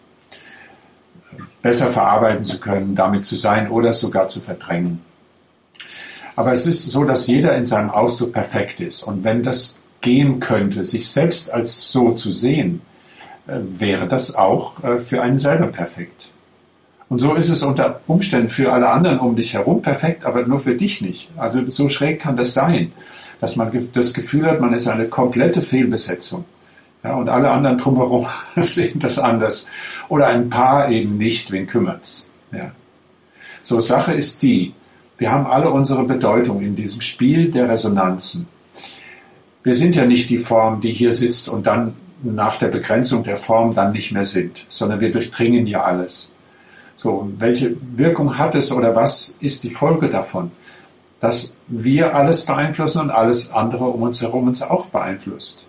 besser verarbeiten zu können, damit zu sein oder sogar zu verdrängen. Aber es ist so, dass jeder in seinem Ausdruck perfekt ist. Und wenn das gehen könnte, sich selbst als so zu sehen, wäre das auch für einen selber perfekt. Und so ist es unter Umständen für alle anderen um dich herum perfekt, aber nur für dich nicht. Also so schräg kann das sein, dass man das Gefühl hat, man ist eine komplette Fehlbesetzung. Ja, und alle anderen drumherum sehen das anders. Oder ein Paar eben nicht, wen kümmert's? Ja. So, Sache ist die, wir haben alle unsere Bedeutung in diesem Spiel der Resonanzen. Wir sind ja nicht die Form, die hier sitzt und dann nach der Begrenzung der Form dann nicht mehr sind, sondern wir durchdringen ja alles. So, und welche Wirkung hat es oder was ist die Folge davon? Dass wir alles beeinflussen und alles andere um uns herum uns auch beeinflusst.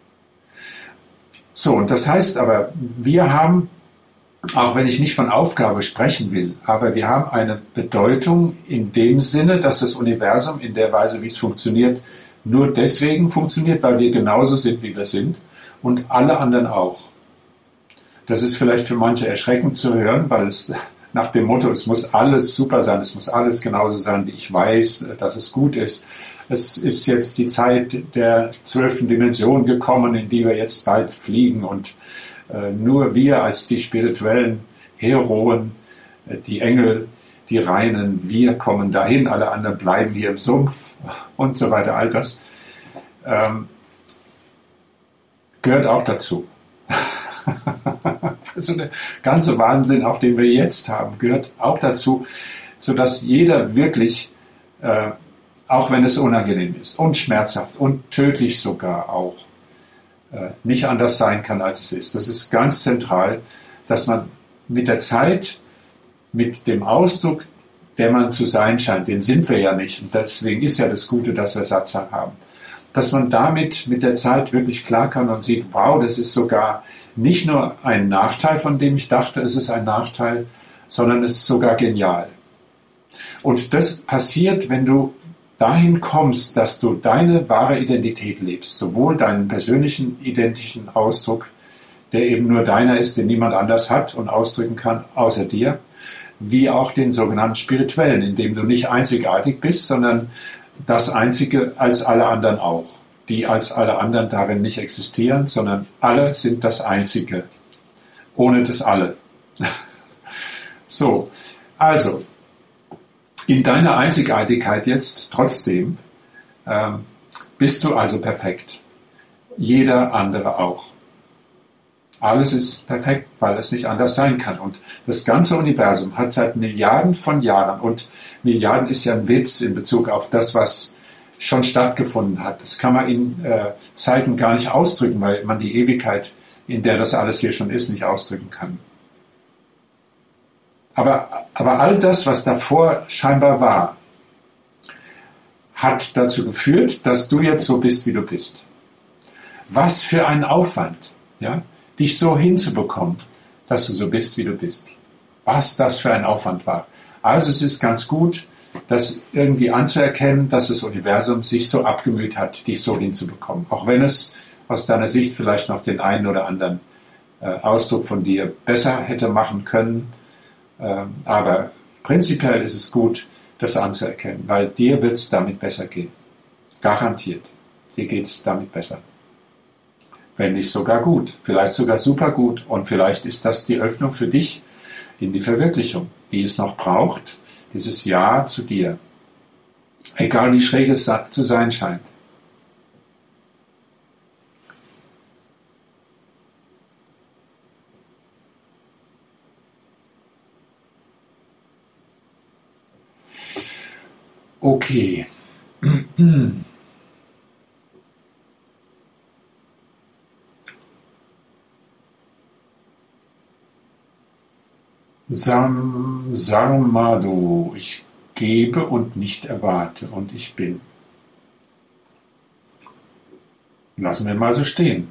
So, und das heißt aber, wir haben, auch wenn ich nicht von Aufgabe sprechen will, aber wir haben eine Bedeutung in dem Sinne, dass das Universum in der Weise, wie es funktioniert, nur deswegen funktioniert, weil wir genauso sind, wie wir sind und alle anderen auch. Das ist vielleicht für manche erschreckend zu hören, weil es nach dem Motto, es muss alles super sein, es muss alles genauso sein, wie ich weiß, dass es gut ist. Es ist jetzt die Zeit der 12. Dimension gekommen, in die wir jetzt bald fliegen und nur wir als die spirituellen Heroen, die Engel, die Reinen, wir kommen dahin, alle anderen bleiben hier im Sumpf und so weiter, all das gehört auch dazu. Also der ganze Wahnsinn, auch den wir jetzt haben, gehört auch dazu, sodass jeder wirklich, auch wenn es unangenehm ist und schmerzhaft und tödlich sogar auch, nicht anders sein kann, als es ist. Das ist ganz zentral, dass man mit der Zeit, mit dem Ausdruck, der man zu sein scheint, den sind wir ja nicht, und deswegen ist ja das Gute, dass wir Satsang haben, dass man damit mit der Zeit wirklich klar kann und sieht, wow, das ist sogar nicht nur ein Nachteil, von dem ich dachte, es ist ein Nachteil, sondern es ist sogar genial. Und das passiert, wenn du dahin kommst, dass du deine wahre Identität lebst, sowohl deinen persönlichen identischen Ausdruck, der eben nur deiner ist, den niemand anders hat und ausdrücken kann, außer dir, wie auch den sogenannten spirituellen, in dem du nicht einzigartig bist, sondern das Einzige als alle anderen auch, die als alle anderen darin nicht existieren, sondern alle sind das Einzige, ohne das Alle. So, also, in deiner Einzigartigkeit jetzt trotzdem bist du also perfekt. Jeder andere auch. Alles ist perfekt, weil es nicht anders sein kann. Und das ganze Universum hat seit Milliarden von Jahren, und Milliarden ist ja ein Witz in Bezug auf das, was schon stattgefunden hat. Das kann man in Zeiten gar nicht ausdrücken, weil man die Ewigkeit, in der das alles hier schon ist, nicht ausdrücken kann. Aber all das, was davor scheinbar war, hat dazu geführt, dass du jetzt so bist, wie du bist. Was für ein Aufwand, ja, dich so hinzubekommen, dass du so bist, wie du bist. Was das für ein Aufwand war. Also es ist ganz gut, das irgendwie anzuerkennen, dass das Universum sich so abgemüht hat, dich so hinzubekommen. Auch wenn es aus deiner Sicht vielleicht noch den einen oder anderen Ausdruck von dir besser hätte machen können. Aber prinzipiell ist es gut, das anzuerkennen, weil dir wird es damit besser gehen. Garantiert. Dir geht es damit besser. wenn nicht sogar gut, vielleicht sogar super gut. Und vielleicht ist das die Öffnung für dich in die Verwirklichung, die es noch braucht, dieses Ja zu dir. Egal wie schräg es zu sein scheint. Okay. Sarmado, ich gebe und nicht erwarte und ich bin. Lassen wir mal so stehen.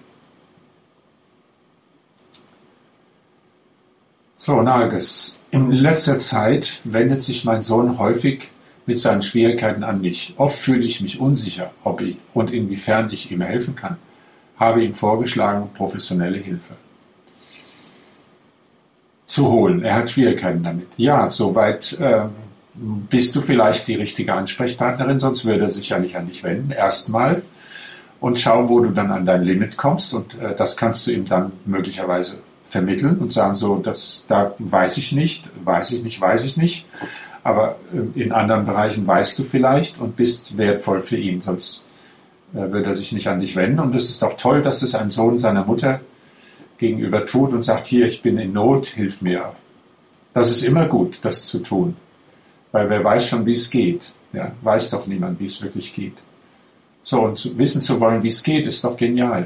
So, Nages. In letzter Zeit wendet sich mein Sohn häufig mit seinen Schwierigkeiten an mich. Oft fühle ich mich unsicher, ob ich und inwiefern ich ihm helfen kann. Habe ihm vorgeschlagen, professionelle Hilfe zu holen. Er hat Schwierigkeiten damit. Ja, soweit bist du vielleicht die richtige Ansprechpartnerin, sonst würde er sich ja nicht an dich wenden. Erstmal und schau, wo du dann an dein Limit kommst und das kannst du ihm dann möglicherweise vermitteln und sagen so, da weiß ich nicht, aber in anderen Bereichen weißt du vielleicht und bist wertvoll für ihn, sonst würde er sich nicht an dich wenden. Und es ist doch toll, dass es ein Sohn seiner Mutter gegenüber tut und sagt, hier, ich bin in Not, hilf mir. Das ist immer gut, das zu tun, weil wer weiß schon, wie es geht. Ja, weiß doch niemand, wie es wirklich geht. So, und wissen zu wollen, wie es geht, ist doch genial.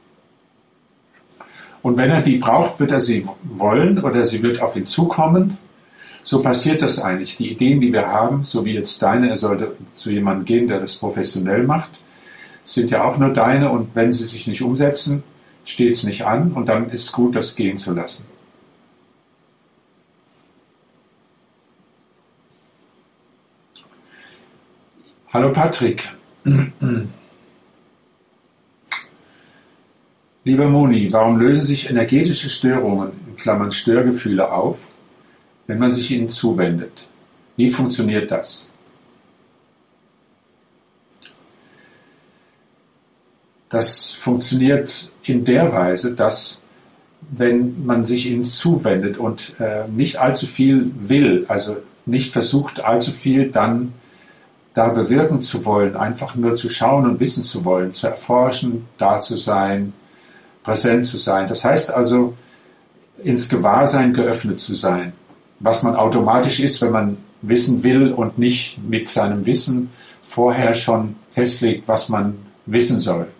Und wenn er die braucht, wird er sie wollen oder sie wird auf ihn zukommen. So passiert das eigentlich. Die Ideen, die wir haben, so wie jetzt deine, er sollte zu jemandem gehen, der das professionell macht, sind ja auch nur deine und wenn sie sich nicht umsetzen, steht es nicht an und dann ist es gut, das gehen zu lassen. Hallo Patrick. Lieber Moni, warum lösen sich energetische Störungen, in Klammern Störgefühle, auf, wenn man sich ihnen zuwendet? Wie funktioniert das? Das funktioniert in der Weise, dass wenn man sich ihnen zuwendet und nicht allzu viel will, also nicht versucht allzu viel dann da bewirken zu wollen, einfach nur zu schauen und wissen zu wollen, zu erforschen, da zu sein, präsent zu sein. Das heißt also, ins Gewahrsein geöffnet zu sein, was man automatisch ist, wenn man wissen will und nicht mit seinem Wissen vorher schon festlegt, was man wissen soll.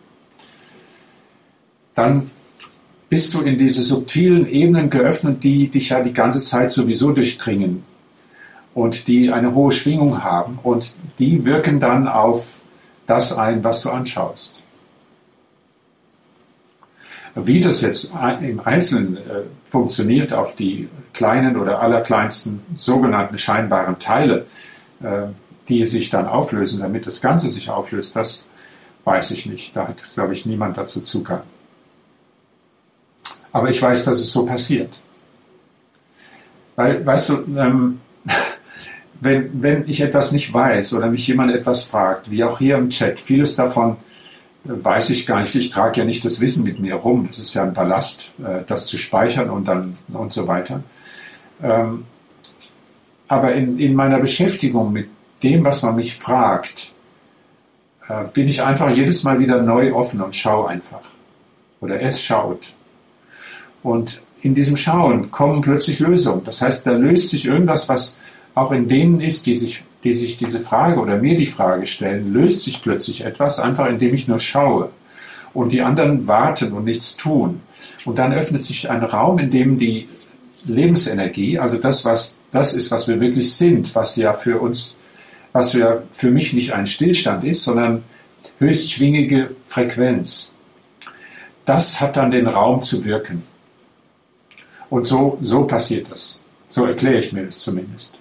Dann bist du in diese subtilen Ebenen geöffnet, die dich ja die ganze Zeit sowieso durchdringen und die eine hohe Schwingung haben und die wirken dann auf das ein, was du anschaust. Wie das jetzt im Einzelnen funktioniert auf die kleinen oder allerkleinsten sogenannten scheinbaren Teile, die sich dann auflösen, damit das Ganze sich auflöst, das weiß ich nicht. Da hat, glaube ich, niemand dazu Zugang. Aber ich weiß, dass es so passiert. Weil, weißt du, wenn ich etwas nicht weiß oder mich jemand etwas fragt, wie auch hier im Chat, vieles davon weiß ich gar nicht. Ich trage ja nicht das Wissen mit mir rum. Das ist ja ein Ballast, das zu speichern und dann und so weiter. Aber in meiner Beschäftigung mit dem, was man mich fragt, bin ich einfach jedes Mal wieder neu offen und schaue einfach. Oder es schaut. Und in diesem Schauen kommen plötzlich Lösungen. Das heißt, da löst sich irgendwas, was auch in denen ist, die sich diese Frage oder mir die Frage stellen, löst sich plötzlich etwas, einfach indem ich nur schaue. Und die anderen warten und nichts tun. Und dann öffnet sich ein Raum, in dem die Lebensenergie, also das ist, was wir wirklich sind, was ja für mich nicht ein Stillstand ist, sondern höchstschwingige Frequenz. Das hat dann den Raum zu wirken. Und so passiert das. So erkläre ich mir das zumindest.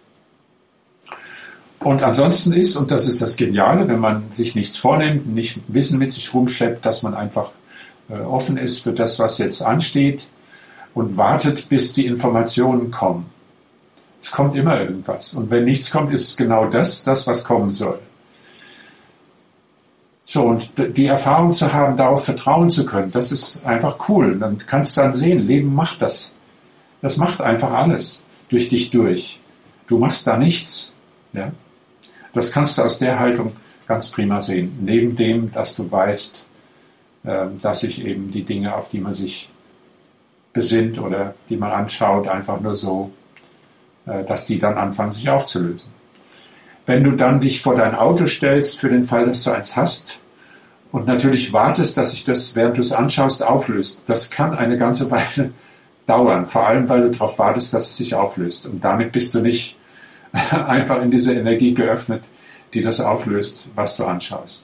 Und ansonsten ist, und das ist das Geniale, wenn man sich nichts vornimmt, nicht Wissen mit sich rumschleppt, dass man einfach offen ist für das, was jetzt ansteht und wartet, bis die Informationen kommen. Es kommt immer irgendwas. Und wenn nichts kommt, ist genau das, was kommen soll. So, und die Erfahrung zu haben, darauf vertrauen zu können, das ist einfach cool. Dann kannst du dann sehen, Leben macht das. Das macht einfach alles durch dich durch. Du machst da nichts. Ja? Das kannst du aus der Haltung ganz prima sehen. Neben dem, dass du weißt, dass sich eben die Dinge, auf die man sich besinnt oder die man anschaut, einfach nur so, dass die dann anfangen, sich aufzulösen. Wenn du dann dich vor dein Auto stellst, für den Fall, dass du eins hast, und natürlich wartest, dass sich das, während du es anschaust, auflöst, das kann eine ganze Weile dauern, vor allem, weil du darauf wartest, dass es sich auflöst. Und damit bist du nicht einfach in diese Energie geöffnet, die das auflöst, was du anschaust.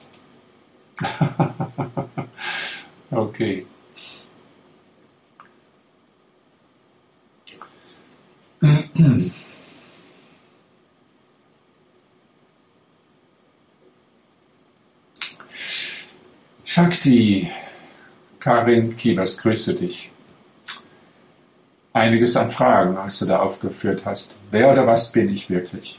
Okay. Shakti, Karin Kiebers, grüße dich. Einiges an Fragen, als du da aufgeführt hast. Wer oder was bin ich wirklich?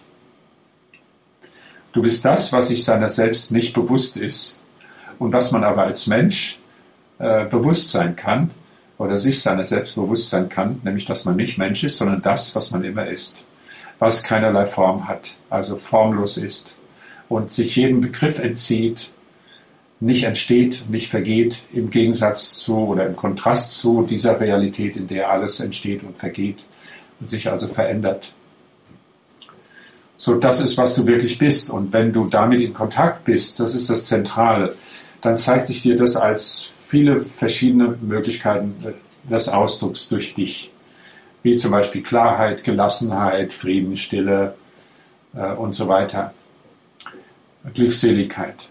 Du bist das, was sich seiner selbst nicht bewusst ist und was man aber als Mensch bewusst sein kann oder sich seiner selbst bewusst sein kann, nämlich dass man nicht Mensch ist, sondern das, was man immer ist, was keinerlei Form hat, also formlos ist und sich jedem Begriff entzieht, nicht entsteht, nicht vergeht, im Gegensatz zu oder im Kontrast zu dieser Realität, in der alles entsteht und vergeht und sich also verändert. So, das ist, was du wirklich bist. Und wenn du damit in Kontakt bist, das ist das Zentrale, dann zeigt sich dir das als viele verschiedene Möglichkeiten des Ausdrucks durch dich. Wie zum Beispiel Klarheit, Gelassenheit, Frieden, Stille und so weiter. Glückseligkeit.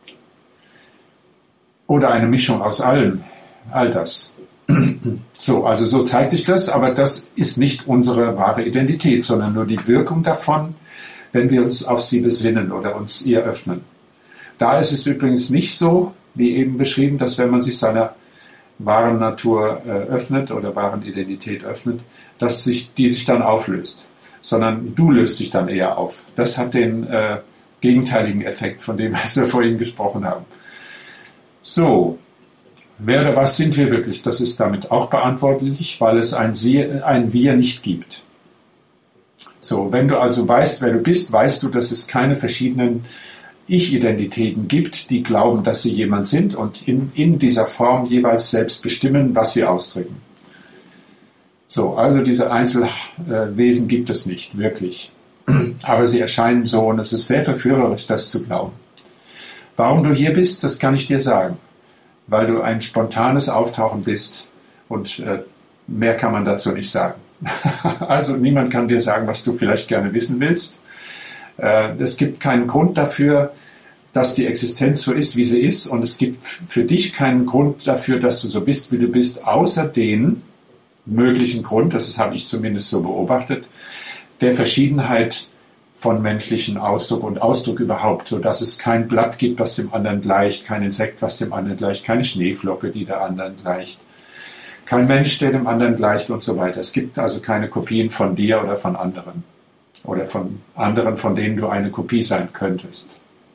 Oder eine Mischung aus allem, all das. So, also so zeigt sich das, aber das ist nicht unsere wahre Identität, sondern nur die Wirkung davon, wenn wir uns auf sie besinnen oder uns ihr öffnen. Da ist es übrigens nicht so, wie eben beschrieben, dass wenn man sich seiner wahren Natur öffnet oder wahren Identität öffnet, dass die sich dann auflöst, sondern du löst dich dann eher auf. Das hat den gegenteiligen Effekt, von dem was wir vorhin gesprochen haben. So, wer oder was sind wir wirklich? Das ist damit auch beantwortlich, weil es ein Wir nicht gibt. So, wenn du also weißt, wer du bist, weißt du, dass es keine verschiedenen Ich-Identitäten gibt, die glauben, dass sie jemand sind und in dieser Form jeweils selbst bestimmen, was sie ausdrücken. So, also diese Einzelwesen gibt es nicht, wirklich. Aber sie erscheinen so und es ist sehr verführerisch, das zu glauben. Warum du hier bist, das kann ich dir sagen. Weil du ein spontanes Auftauchen bist und mehr kann man dazu nicht sagen. Also niemand kann dir sagen, was du vielleicht gerne wissen willst. Es gibt keinen Grund dafür, dass die Existenz so ist, wie sie ist, und es gibt für dich keinen Grund dafür, dass du so bist, wie du bist, außer den möglichen Grund, das habe ich zumindest so beobachtet, der Verschiedenheit von menschlichen Ausdruck und Ausdruck überhaupt, sodass es kein Blatt gibt, was dem anderen gleicht, kein Insekt, was dem anderen gleicht, keine Schneeflocke, die der anderen gleicht, kein Mensch, der dem anderen gleicht und so weiter. Es gibt also keine Kopien von dir oder von anderen oder von anderen, von denen du eine Kopie sein könntest.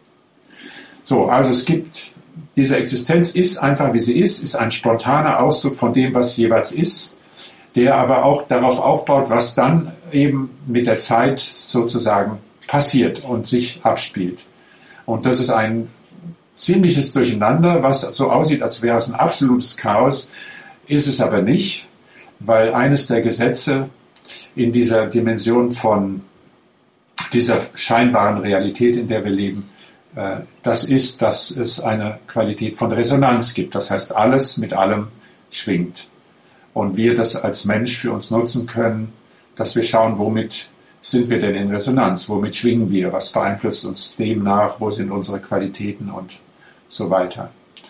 So, also es gibt, diese Existenz ist einfach, wie sie ist ein spontaner Ausdruck von dem, was jeweils ist, der aber auch darauf aufbaut, was dann eben mit der Zeit sozusagen passiert und sich abspielt. Und das ist ein ziemliches Durcheinander, was so aussieht, als wäre es ein absolutes Chaos, ist es aber nicht, weil eines der Gesetze in dieser Dimension von dieser scheinbaren Realität, in der wir leben, das ist, dass es eine Qualität von Resonanz gibt. Das heißt, alles mit allem schwingt. Und wir das als Mensch für uns nutzen können, dass wir schauen, womit sind wir denn in Resonanz, womit schwingen wir, was beeinflusst uns demnach, wo sind unsere Qualitäten und so weiter.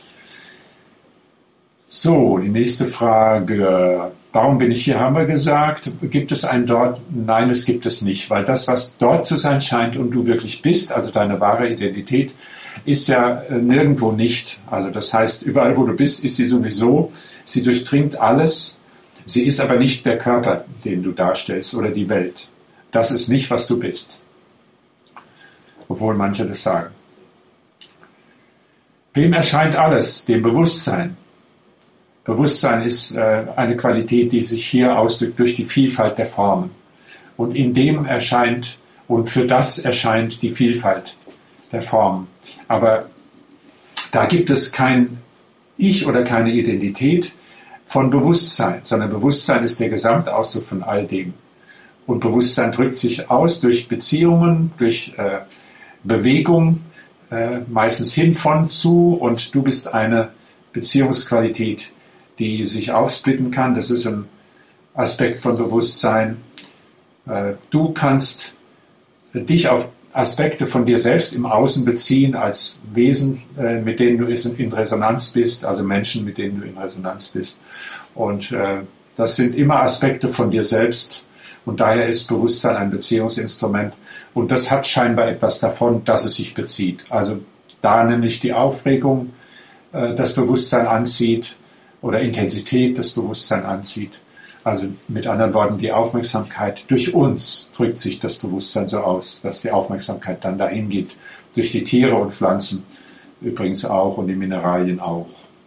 So, die nächste Frage. Warum bin ich hier, haben wir gesagt. Gibt es einen dort? Nein, es gibt es nicht, weil das, was dort zu sein scheint und du wirklich bist, also deine wahre Identität, ist ja nirgendwo nicht. Also das heißt, überall, wo du bist, ist sie sowieso. Sie durchdringt alles. Sie ist aber nicht der Körper, den du darstellst, oder die Welt. Das ist nicht, was du bist. Obwohl manche das sagen. Wem erscheint alles? Dem Bewusstsein. Bewusstsein ist eine Qualität, die sich hier ausdrückt durch die Vielfalt der Formen. Und in dem erscheint und für das erscheint die Vielfalt der Formen. Aber da gibt es kein Ich oder keine Identität von Bewusstsein, sondern Bewusstsein ist der Gesamtausdruck von all dem. Und Bewusstsein drückt sich aus durch Beziehungen, durch Bewegung, meistens hin von zu, und du bist eine Beziehungsqualität, die sich aufsplitten kann. Das ist ein Aspekt von Bewusstsein. Du kannst dich auf Aspekte von dir selbst im Außen beziehen als Wesen, mit denen du in Resonanz bist, also Menschen, mit denen du in Resonanz bist. Und das sind immer Aspekte von dir selbst. Und daher ist Bewusstsein ein Beziehungsinstrument. Und das hat scheinbar etwas davon, dass es sich bezieht. Also da nämlich die Aufregung das Bewusstsein anzieht oder Intensität das Bewusstsein anzieht. Also mit anderen Worten, die Aufmerksamkeit durch uns drückt sich das Bewusstsein so aus, dass die Aufmerksamkeit dann dahin geht. Durch die Tiere und Pflanzen übrigens auch und die Mineralien auch.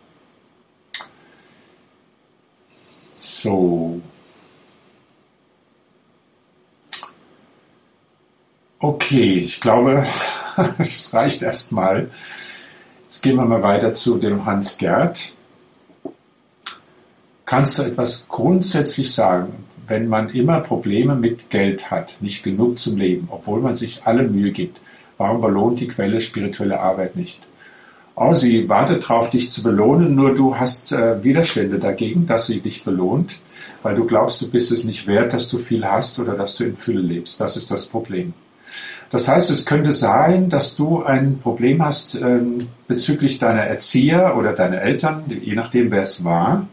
So. Okay, ich glaube, es reicht erstmal. Jetzt gehen wir mal weiter zu dem Hans-Gerd. Kannst du etwas grundsätzlich sagen, wenn man immer Probleme mit Geld hat, nicht genug zum Leben, obwohl man sich alle Mühe gibt? Warum belohnt die Quelle spirituelle Arbeit nicht? Oh, sie wartet darauf, dich zu belohnen, nur du hast Widerstände dagegen, dass sie dich belohnt, weil du glaubst, du bist es nicht wert, dass du viel hast oder dass du in Fülle lebst. Das ist das Problem. Das heißt, es könnte sein, dass du ein Problem hast bezüglich deiner Erzieher oder deiner Eltern, je nachdem, wer es war,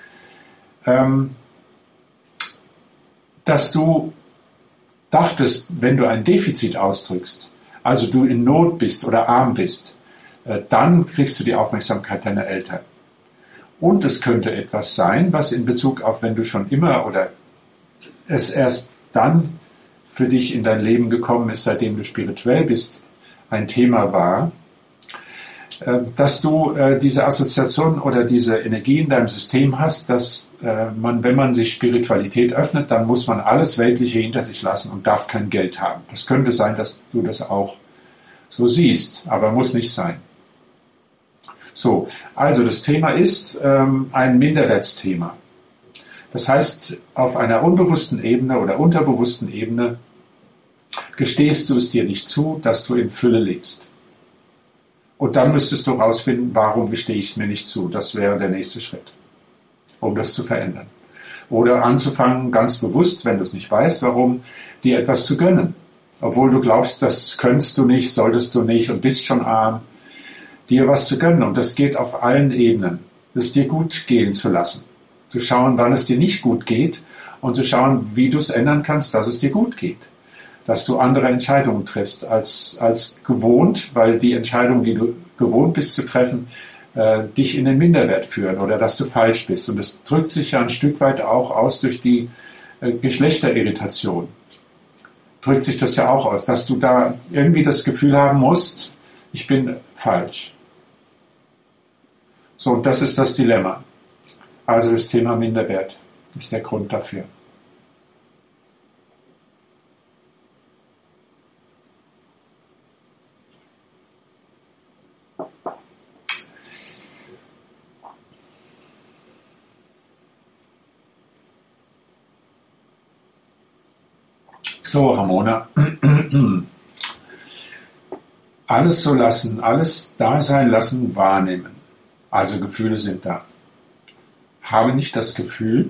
dass du dachtest, wenn du ein Defizit ausdrückst, also du in Not bist oder arm bist, dann kriegst du die Aufmerksamkeit deiner Eltern. Und es könnte etwas sein, was in Bezug auf, wenn du schon immer oder es erst dann für dich in dein Leben gekommen ist, seitdem du spirituell bist, ein Thema war, dass du diese Assoziation oder diese Energie in deinem System hast, dass wenn man sich Spiritualität öffnet, dann muss man alles Weltliche hinter sich lassen und darf kein Geld haben. Es könnte sein, dass du das auch so siehst, aber muss nicht sein. So, also das Thema ist ein Minderwertsthema. Das heißt, auf einer unbewussten Ebene oder unterbewussten Ebene gestehst du es dir nicht zu, dass du in Fülle lebst. Und dann müsstest du herausfinden, warum gestehe ich es mir nicht zu. Das wäre der nächste Schritt, um das zu verändern. Oder anzufangen, ganz bewusst, wenn du es nicht weißt, warum, dir etwas zu gönnen. Obwohl du glaubst, das könntest du nicht, solltest du nicht und bist schon arm, dir was zu gönnen. Und das geht auf allen Ebenen, es dir gut gehen zu lassen. Zu schauen, wann es dir nicht gut geht und zu schauen, wie du es ändern kannst, dass es dir gut geht. Dass du andere Entscheidungen triffst als gewohnt, weil die Entscheidungen, die du gewohnt bist zu treffen, dich in den Minderwert führen oder dass du falsch bist. Und das drückt sich ja ein Stück weit auch aus durch die Geschlechterirritation. Drückt sich das ja auch aus, dass du da irgendwie das Gefühl haben musst, ich bin falsch. So, und das ist das Dilemma. Also das Thema Minderwert ist der Grund dafür. So, Ramona. Alles so lassen, alles da sein lassen, wahrnehmen. Also Gefühle sind da. Habe nicht das Gefühl,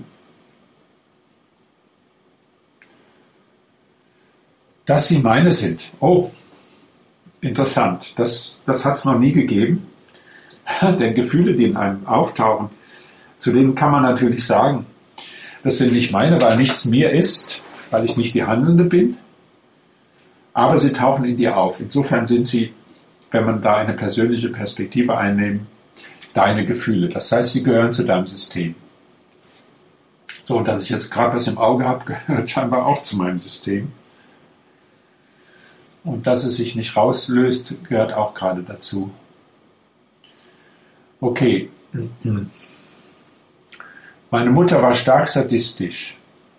dass sie meine sind. Oh, interessant. Das hat es noch nie gegeben. Denn Gefühle, die in einem auftauchen, zu denen kann man natürlich sagen, das sind nicht meine, weil nichts mir ist, weil ich nicht die Handelnde bin. Aber sie tauchen in dir auf. Insofern sind sie, wenn man da eine persönliche Perspektive einnimmt, deine Gefühle. Das heißt, sie gehören zu deinem System. So, und dass ich jetzt gerade was im Auge habe, gehört scheinbar auch zu meinem System. Und dass es sich nicht rauslöst, gehört auch gerade dazu. Okay. Meine Mutter war stark sadistisch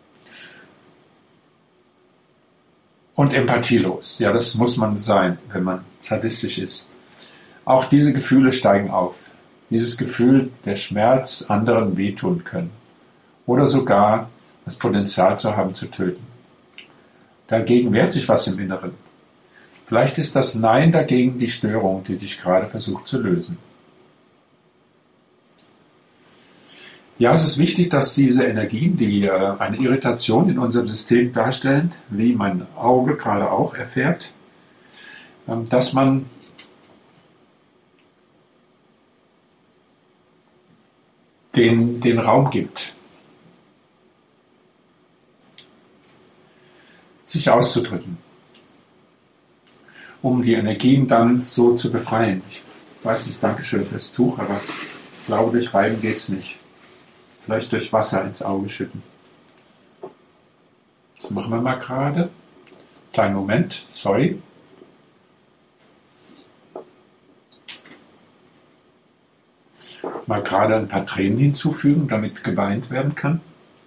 und empathielos. Ja, das muss man sein, wenn man sadistisch ist. Auch diese Gefühle steigen auf. Dieses Gefühl, der Schmerz anderen wehtun können. Oder sogar das Potenzial zu haben, zu töten. Dagegen wehrt sich was im Inneren. Vielleicht ist das Nein dagegen die Störung, die sich gerade versucht zu lösen. Ja, es ist wichtig, dass diese Energien, die eine Irritation in unserem System darstellen, wie mein Auge gerade auch erfährt, dass man den Raum gibt, sich auszudrücken, um die Energien dann so zu befreien. Ich weiß nicht, Dankeschön fürs Tuch, aber ich glaube, durch Reiben geht es nicht. Vielleicht durch Wasser ins Auge schütten. Das machen wir mal gerade. Kleinen Moment, sorry. Mal gerade ein paar Tränen hinzufügen, damit geweint werden kann.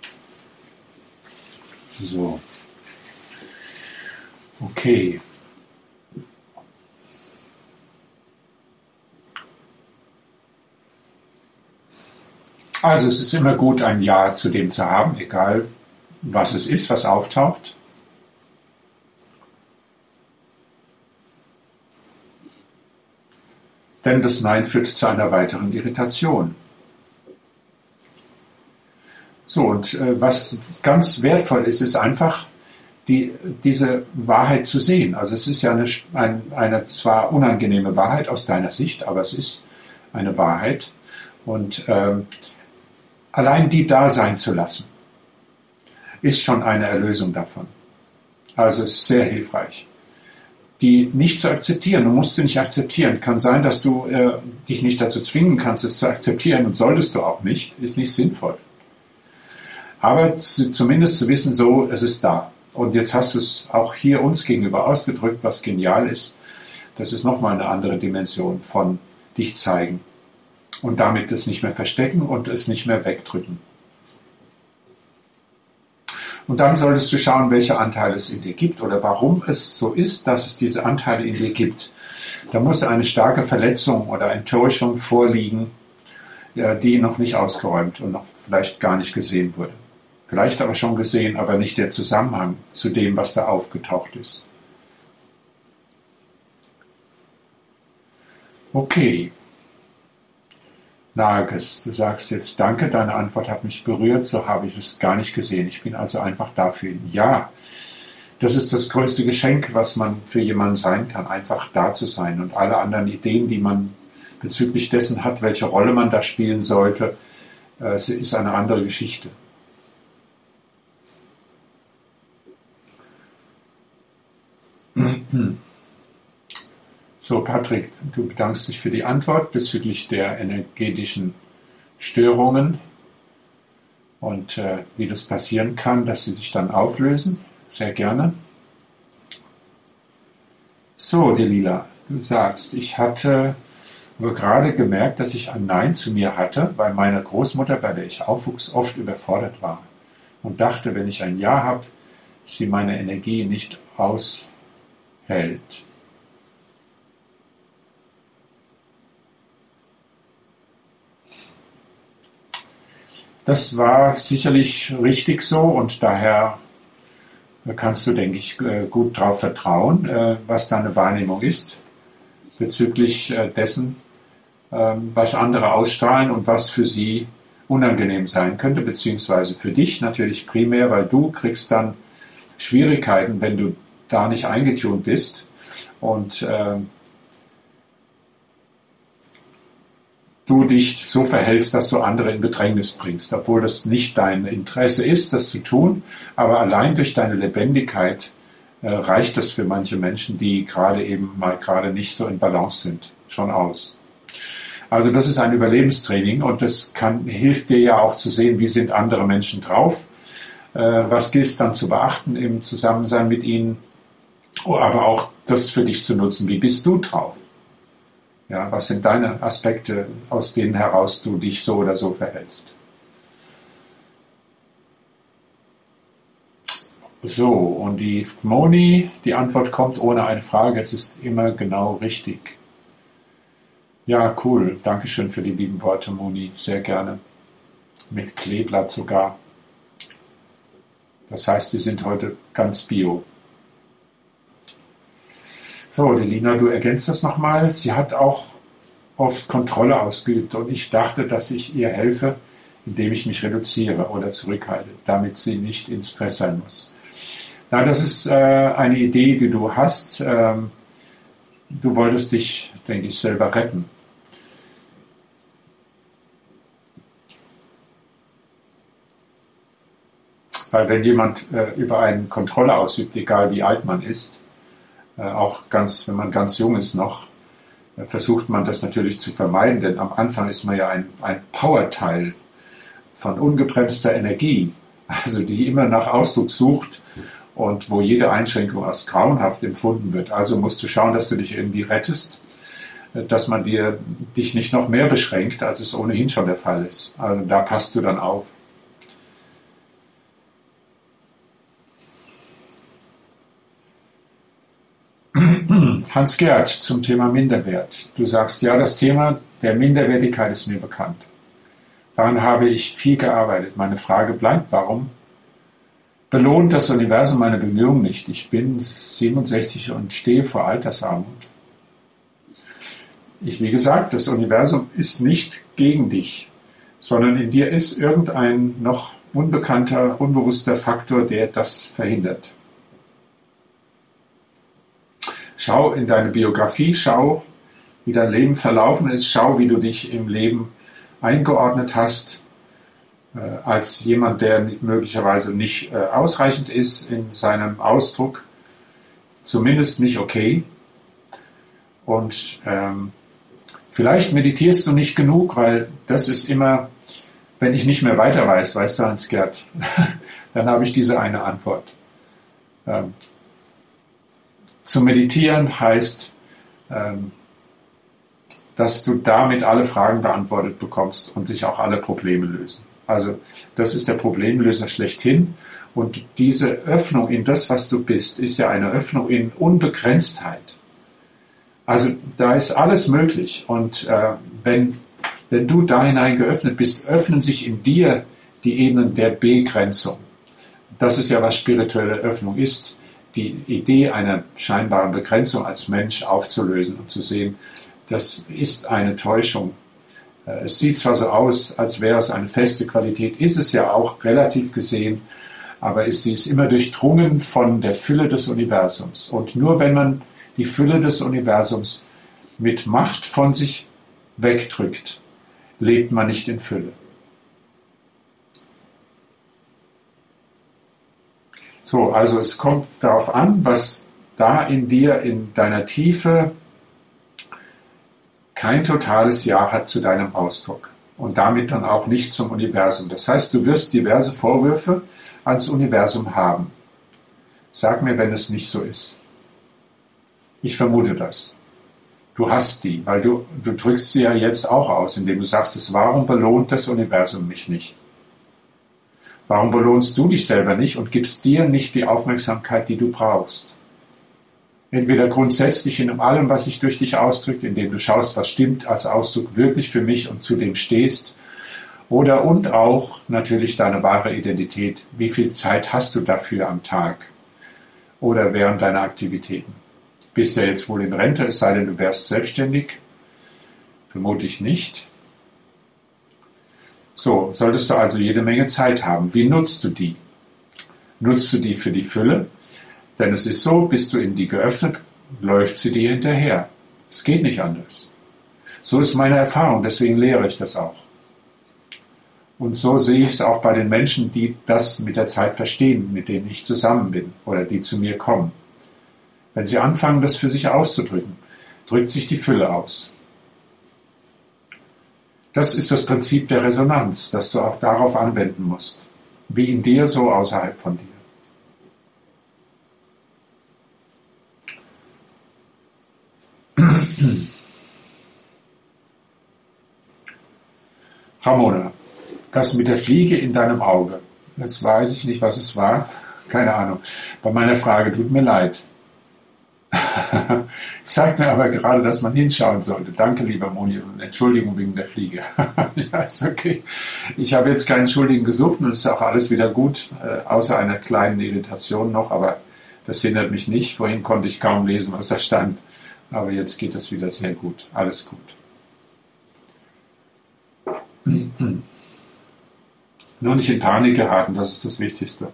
So. Okay. Also es ist immer gut, ein Ja zu dem zu haben, egal was es ist, was auftaucht. Denn das Nein führt zu einer weiteren Irritation. So, und was ganz wertvoll ist, ist einfach diese Wahrheit zu sehen. Also es ist ja eine zwar unangenehme Wahrheit aus deiner Sicht, aber es ist eine Wahrheit. Und allein die da sein zu lassen, ist schon eine Erlösung davon. Also es ist sehr hilfreich. Die nicht zu akzeptieren, du musst sie nicht akzeptieren. Kann sein, dass du dich nicht dazu zwingen kannst, es zu akzeptieren, und solltest du auch nicht, ist nicht sinnvoll. Aber zumindest zu wissen, so, es ist da. Und jetzt hast du es auch hier uns gegenüber ausgedrückt, was genial ist. Das ist nochmal eine andere Dimension von dich zeigen. Und damit es nicht mehr verstecken und es nicht mehr wegdrücken. Und dann solltest du schauen, welche Anteile es in dir gibt oder warum es so ist, dass es diese Anteile in dir gibt. Da muss eine starke Verletzung oder Enttäuschung vorliegen, die noch nicht ausgeräumt und noch vielleicht gar nicht gesehen wurde. Vielleicht aber schon gesehen, aber nicht der Zusammenhang zu dem, was da aufgetaucht ist. Okay. Nages, du sagst jetzt, danke, deine Antwort hat mich berührt, so habe ich es gar nicht gesehen. Ich bin also einfach da für ihn. Ja, das ist das größte Geschenk, was man für jemanden sein kann, einfach da zu sein. Und alle anderen Ideen, die man bezüglich dessen hat, welche Rolle man da spielen sollte, ist eine andere Geschichte. So, Patrick, du bedankst dich für die Antwort bezüglich der energetischen Störungen und wie das passieren kann, dass sie sich dann auflösen. Sehr gerne. So, Delila, du sagst, ich hatte nur gerade gemerkt, dass ich ein Nein zu mir hatte, weil meine Großmutter, bei der ich aufwuchs, oft überfordert war und dachte, wenn ich ein Ja habe, sie meine Energie nicht aushält. Das war sicherlich richtig so und daher kannst du, denke ich, gut darauf vertrauen, was deine Wahrnehmung ist bezüglich dessen, was andere ausstrahlen und was für sie unangenehm sein könnte, beziehungsweise für dich natürlich primär, weil du kriegst dann Schwierigkeiten, wenn du da nicht eingetunt bist und du dich so verhältst, dass du andere in Bedrängnis bringst, obwohl das nicht dein Interesse ist, das zu tun, aber allein durch deine Lebendigkeit reicht das für manche Menschen, die gerade eben mal gerade nicht so in Balance sind, schon aus. Also das ist ein Überlebenstraining und das hilft dir ja auch zu sehen, wie sind andere Menschen drauf, was gilt es dann zu beachten im Zusammensein mit ihnen, aber auch das für dich zu nutzen, wie bist du drauf. Ja, was sind deine Aspekte, aus denen heraus du dich so oder so verhältst? So, und die Moni, die Antwort kommt ohne eine Frage, es ist immer genau richtig. Ja, cool. Dankeschön für die lieben Worte, Moni. Sehr gerne. Mit Kleeblatt sogar. Das heißt, wir sind heute ganz bio. So, die Lina, du ergänzt das nochmal. Sie hat auch oft Kontrolle ausgeübt und ich dachte, dass ich ihr helfe, indem ich mich reduziere oder zurückhalte, damit sie nicht in Stress sein muss. Na, das ist eine Idee, die du hast. Du wolltest dich, denke ich, selber retten. Weil wenn jemand über einen Kontrolle ausübt, egal wie alt man ist, auch ganz, wenn man ganz jung ist noch, versucht man das natürlich zu vermeiden, denn am Anfang ist man ja ein Powerteil von ungebremster Energie, also die immer nach Ausdruck sucht und wo jede Einschränkung als grauenhaft empfunden wird. Also musst du schauen, dass du dich irgendwie rettest, dass man dich nicht noch mehr beschränkt, als es ohnehin schon der Fall ist. Also da passt du dann auf. Hans-Gerd zum Thema Minderwert. Du sagst, ja, das Thema der Minderwertigkeit ist mir bekannt. Daran habe ich viel gearbeitet. Meine Frage bleibt, warum belohnt das Universum meine Bemühungen nicht? Ich bin 67 und stehe vor Altersarmut. Wie gesagt, das Universum ist nicht gegen dich, sondern in dir ist irgendein noch unbekannter, unbewusster Faktor, der das verhindert. Schau in deine Biografie, schau, wie dein Leben verlaufen ist, schau, wie du dich im Leben eingeordnet hast, als jemand, der möglicherweise nicht ausreichend ist in seinem Ausdruck, zumindest nicht okay. Und vielleicht meditierst du nicht genug, weil das ist immer, wenn ich nicht mehr weiter weiß, weißt du, Hans-Gerd, dann habe ich diese eine Antwort. Zu meditieren heißt, dass du damit alle Fragen beantwortet bekommst und sich auch alle Probleme lösen. Also das ist der Problemlöser schlechthin. Und diese Öffnung in das, was du bist, ist ja eine Öffnung in Unbegrenztheit. Also da ist alles möglich. Und wenn du da hinein geöffnet bist, öffnen sich in dir die Ebenen der Begrenzung. Das ist ja, was spirituelle Öffnung ist. Die Idee einer scheinbaren Begrenzung als Mensch aufzulösen und zu sehen, das ist eine Täuschung. Es sieht zwar so aus, als wäre es eine feste Qualität, ist es ja auch relativ gesehen, aber sie ist immer durchdrungen von der Fülle des Universums. Und nur wenn man die Fülle des Universums mit Macht von sich wegdrückt, lebt man nicht in Fülle. So, also es kommt darauf an, was da in dir, in deiner Tiefe, kein totales Ja hat zu deinem Ausdruck und damit dann auch nicht zum Universum. Das heißt, du wirst diverse Vorwürfe ans Universum haben. Sag mir, wenn es nicht so ist. Ich vermute das. Du hast die, weil du drückst sie ja jetzt auch aus, indem du sagst, warum belohnt das Universum mich nicht? Warum belohnst du dich selber nicht und gibst dir nicht die Aufmerksamkeit, die du brauchst? Entweder grundsätzlich in allem, was sich durch dich ausdrückt, indem du schaust, was stimmt als Ausdruck wirklich für mich und zu dem stehst, oder und auch natürlich deine wahre Identität. Wie viel Zeit hast du dafür am Tag oder während deiner Aktivitäten? Bist du jetzt wohl in Rente, es sei denn, du wärst selbstständig? Vermutlich nicht. So, solltest du also jede Menge Zeit haben. Wie nutzt du die? Nutzt du die für die Fülle? Denn es ist so, bist du in die geöffnet, läuft sie dir hinterher. Es geht nicht anders. So ist meine Erfahrung, deswegen lehre ich das auch. Und so sehe ich es auch bei den Menschen, die das mit der Zeit verstehen, mit denen ich zusammen bin oder die zu mir kommen. Wenn sie anfangen, das für sich auszudrücken, drückt sich die Fülle aus. Das ist das Prinzip der Resonanz, das du auch darauf anwenden musst. Wie in dir, so außerhalb von dir. Ramona, das mit der Fliege in deinem Auge, das weiß ich nicht, was es war, keine Ahnung. Bei meiner Frage tut mir leid. Zeigt mir aber gerade, dass man hinschauen sollte. Danke, lieber Moni, und Entschuldigung wegen der Fliege. Ja, ist okay. Ich habe jetzt keinen Schuldigen gesucht und es ist auch alles wieder gut, außer einer kleinen Irritation noch, aber das hindert mich nicht. Vorhin konnte ich kaum lesen, was da stand, aber jetzt geht es wieder sehr gut. Alles gut. Nur nicht in Panik geraten, das ist das Wichtigste.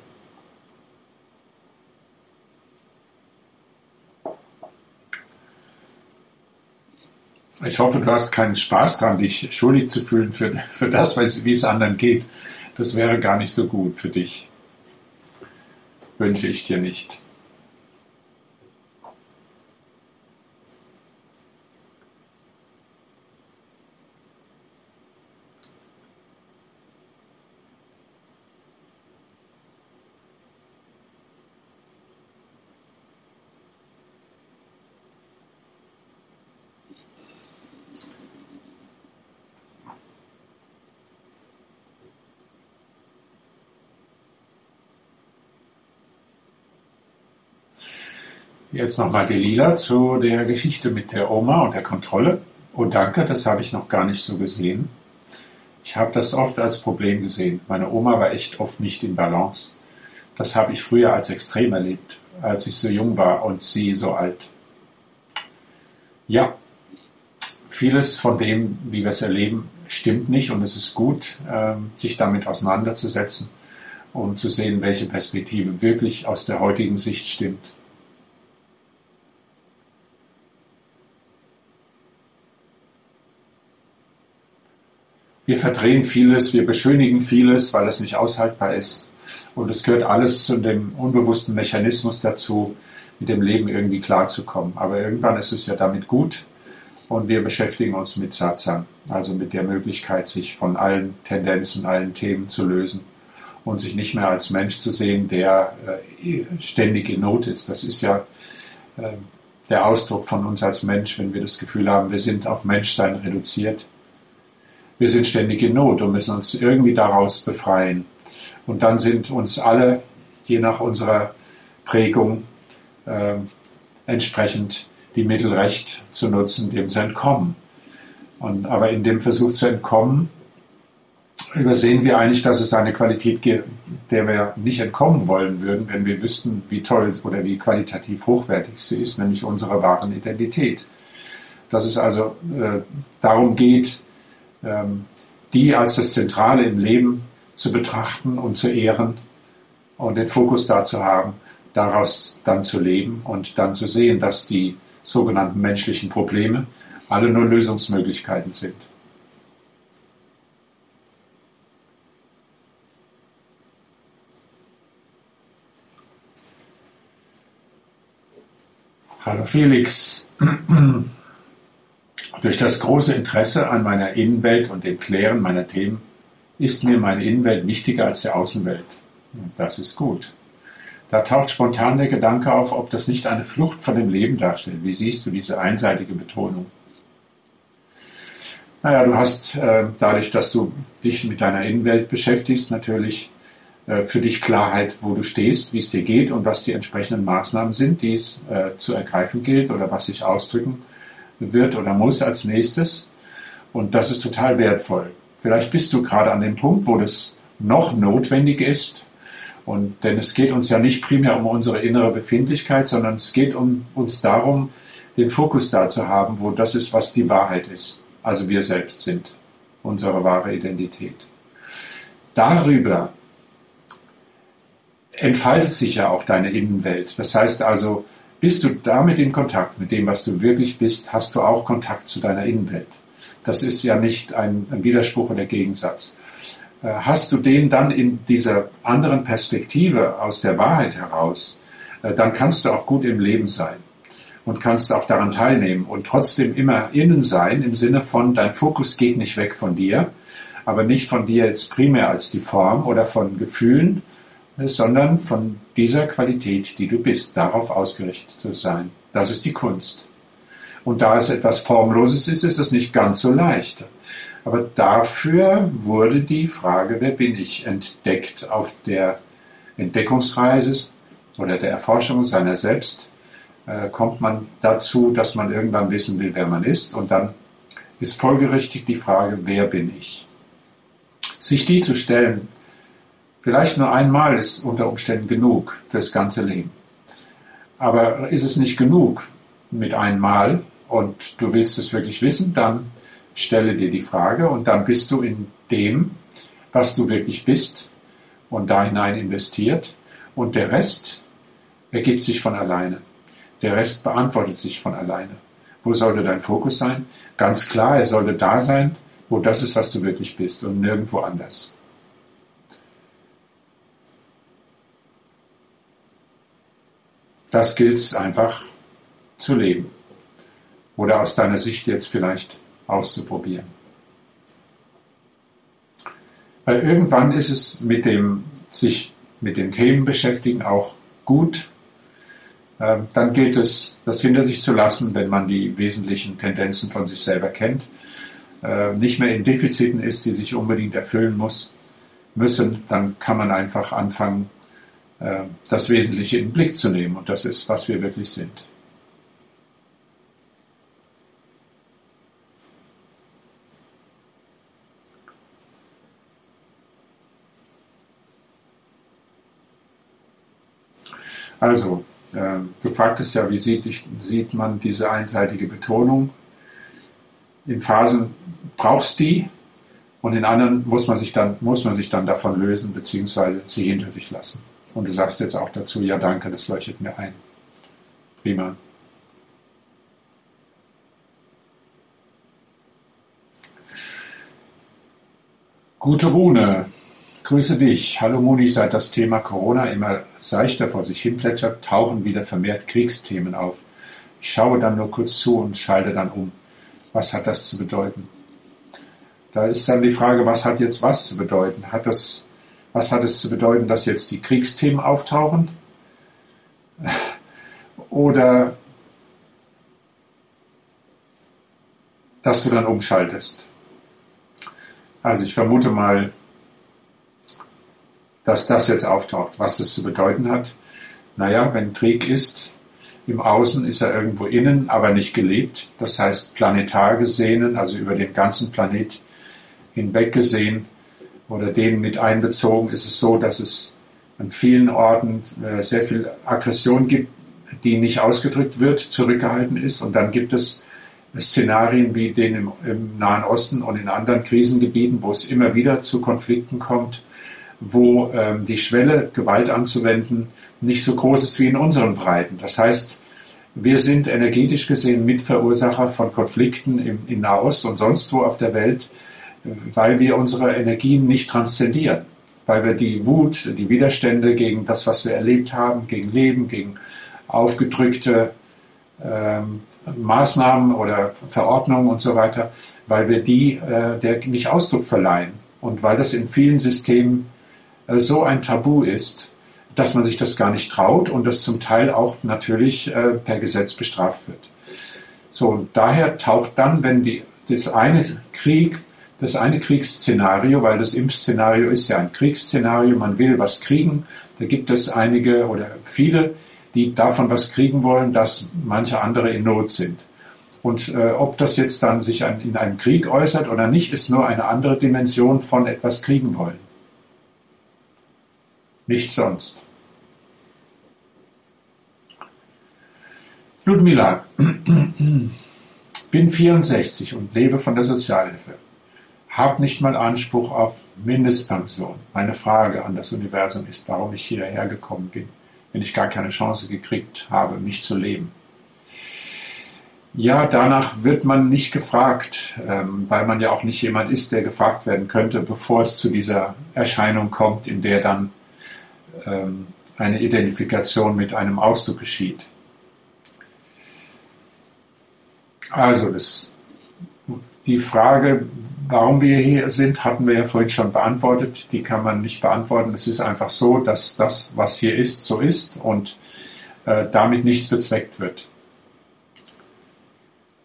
Ich hoffe, du hast keinen Spaß daran, dich schuldig zu fühlen für das, wie es anderen geht. Das wäre gar nicht so gut für dich. Wünsche ich dir nicht. Jetzt nochmal die Lila zu der Geschichte mit der Oma und der Kontrolle. Oh danke, das habe ich noch gar nicht so gesehen. Ich habe das oft als Problem gesehen. Meine Oma war echt oft nicht in Balance. Das habe ich früher als extrem erlebt, als ich so jung war und sie so alt. Ja, vieles von dem, wie wir es erleben, stimmt nicht und es ist gut, sich damit auseinanderzusetzen und zu sehen, welche Perspektive wirklich aus der heutigen Sicht stimmt. Wir verdrehen vieles, wir beschönigen vieles, weil es nicht aushaltbar ist. Und es gehört alles zu dem unbewussten Mechanismus dazu, mit dem Leben irgendwie klarzukommen. Aber irgendwann ist es ja damit gut und wir beschäftigen uns mit Satsang, also mit der Möglichkeit, sich von allen Tendenzen, allen Themen zu lösen und sich nicht mehr als Mensch zu sehen, der ständig in Not ist. Das ist ja der Ausdruck von uns als Mensch, wenn wir das Gefühl haben, wir sind auf Menschsein reduziert. Wir sind ständig in Not und müssen uns irgendwie daraus befreien. Und dann sind uns alle, je nach unserer Prägung, entsprechend die Mittel recht zu nutzen, dem zu entkommen. Aber in dem Versuch zu entkommen, übersehen wir eigentlich, dass es eine Qualität gibt, der wir nicht entkommen wollen würden, wenn wir wüssten, wie toll oder wie qualitativ hochwertig sie ist, nämlich unsere wahren Identität. Dass es also darum geht, die als das Zentrale im Leben zu betrachten und zu ehren und den Fokus da zu haben, daraus dann zu leben und dann zu sehen, dass die sogenannten menschlichen Probleme alle nur Lösungsmöglichkeiten sind. Hallo Felix. Durch das große Interesse an meiner Innenwelt und dem Klären meiner Themen ist mir meine Innenwelt wichtiger als die Außenwelt. Das ist gut. Da taucht spontan der Gedanke auf, ob das nicht eine Flucht von dem Leben darstellt. Wie siehst du diese einseitige Betonung? Naja, du hast dadurch, dass du dich mit deiner Innenwelt beschäftigst, natürlich für dich Klarheit, wo du stehst, wie es dir geht und was die entsprechenden Maßnahmen sind, die es zu ergreifen gilt oder was sich ausdrücken wird oder muss als nächstes. Und das ist total wertvoll. Vielleicht bist du gerade an dem Punkt, wo das noch notwendig ist. Denn es geht uns ja nicht primär um unsere innere Befindlichkeit, sondern es geht uns darum, den Fokus da zu haben, wo das ist, was die Wahrheit ist. Also wir selbst sind, unsere wahre Identität. Darüber entfaltet sich ja auch deine Innenwelt. Das heißt also, bist du damit in Kontakt mit dem, was du wirklich bist, hast du auch Kontakt zu deiner Innenwelt. Das ist ja nicht ein Widerspruch oder Gegensatz. Hast du den dann in dieser anderen Perspektive aus der Wahrheit heraus, dann kannst du auch gut im Leben sein und kannst auch daran teilnehmen und trotzdem immer innen sein, im Sinne von, dein Fokus geht nicht weg von dir, aber nicht von dir jetzt primär als die Form oder von Gefühlen, sondern von dieser Qualität, die du bist, darauf ausgerichtet zu sein. Das ist die Kunst. Und da es etwas Formloses ist, ist es nicht ganz so leicht. Aber dafür wurde die Frage, wer bin ich, entdeckt auf der Entdeckungsreise oder der Erforschung seiner selbst. Kommt man dazu, dass man irgendwann wissen will, wer man ist. Und dann ist folgerichtig die Frage, wer bin ich? Sich die zu stellen, vielleicht nur einmal, ist unter Umständen genug fürs ganze Leben. Aber ist es nicht genug mit einmal und du willst es wirklich wissen, dann stelle dir die Frage und dann bist du in dem, was du wirklich bist und da hinein investiert. Und der Rest ergibt sich von alleine. Der Rest beantwortet sich von alleine. Wo sollte dein Fokus sein? Ganz klar, er sollte da sein, wo das ist, was du wirklich bist und nirgendwo anders. Das gilt es einfach zu leben oder aus deiner Sicht jetzt vielleicht auszuprobieren. Weil irgendwann ist es mit dem sich mit den Themen beschäftigen auch gut. Dann gilt es, das hinter sich zu lassen, wenn man die wesentlichen Tendenzen von sich selber kennt, nicht mehr in Defiziten ist, die sich unbedingt erfüllen müssen, dann kann man einfach anfangen, das Wesentliche in den Blick zu nehmen. Und das ist, was wir wirklich sind. Also, du fragtest ja, wie sieht man diese einseitige Betonung? In Phasen brauchst du die und in anderen muss man sich dann davon lösen bzw. sie hinter sich lassen. Und du sagst jetzt auch dazu, ja danke, das leuchtet mir ein. Prima. Gute Rune, grüße dich. Hallo Moni, seit das Thema Corona immer seichter vor sich hin plätschert, tauchen wieder vermehrt Kriegsthemen auf. Ich schaue dann nur kurz zu und schalte dann um. Was hat das zu bedeuten? Da ist dann die Frage, was hat jetzt was zu bedeuten? Was hat es zu bedeuten, dass jetzt die Kriegsthemen auftauchen? Oder dass du dann umschaltest? Also ich vermute mal, dass das jetzt auftaucht. Was das zu bedeuten hat? Naja, wenn Krieg ist, im Außen ist er irgendwo innen, aber nicht gelebt. Das heißt, planetar gesehen, also über den ganzen Planet hinweg gesehen oder den mit einbezogen, ist es so, dass es an vielen Orten sehr viel Aggression gibt, die nicht ausgedrückt wird, zurückgehalten ist. Und dann gibt es Szenarien wie den im Nahen Osten und in anderen Krisengebieten, wo es immer wieder zu Konflikten kommt, wo die Schwelle, Gewalt anzuwenden, nicht so groß ist wie in unseren Breiten. Das heißt, wir sind energetisch gesehen Mitverursacher von Konflikten in Nahost und sonst wo auf der Welt, weil wir unsere Energien nicht transzendieren, weil wir die Wut, die Widerstände gegen das, was wir erlebt haben, gegen Leben, gegen aufgedrückte Maßnahmen oder Verordnungen und so weiter, weil wir der nicht Ausdruck verleihen und weil das in vielen Systemen so ein Tabu ist, dass man sich das gar nicht traut und das zum Teil auch natürlich per Gesetz bestraft wird. So, und daher taucht dann, wenn das eine Kriegsszenario, weil das Impfszenario ist ja ein Kriegsszenario, man will was kriegen, da gibt es einige oder viele, die davon was kriegen wollen, dass manche andere in Not sind. Und ob das jetzt dann sich in einem Krieg äußert oder nicht, ist nur eine andere Dimension von etwas kriegen wollen. Nicht sonst. Ludmila, bin 64 und lebe von der Sozialhilfe. Hab nicht mal Anspruch auf Mindestpension. Meine Frage an das Universum ist, warum ich hierher gekommen bin, wenn ich gar keine Chance gekriegt habe, mich zu leben. Ja, danach wird man nicht gefragt, weil man ja auch nicht jemand ist, der gefragt werden könnte, bevor es zu dieser Erscheinung kommt, in der dann eine Identifikation mit einem Ausdruck geschieht. Also die Frage, warum wir hier sind, hatten wir ja vorhin schon beantwortet. Die kann man nicht beantworten. Es ist einfach so, dass das, was hier ist, so ist und damit nichts bezweckt wird.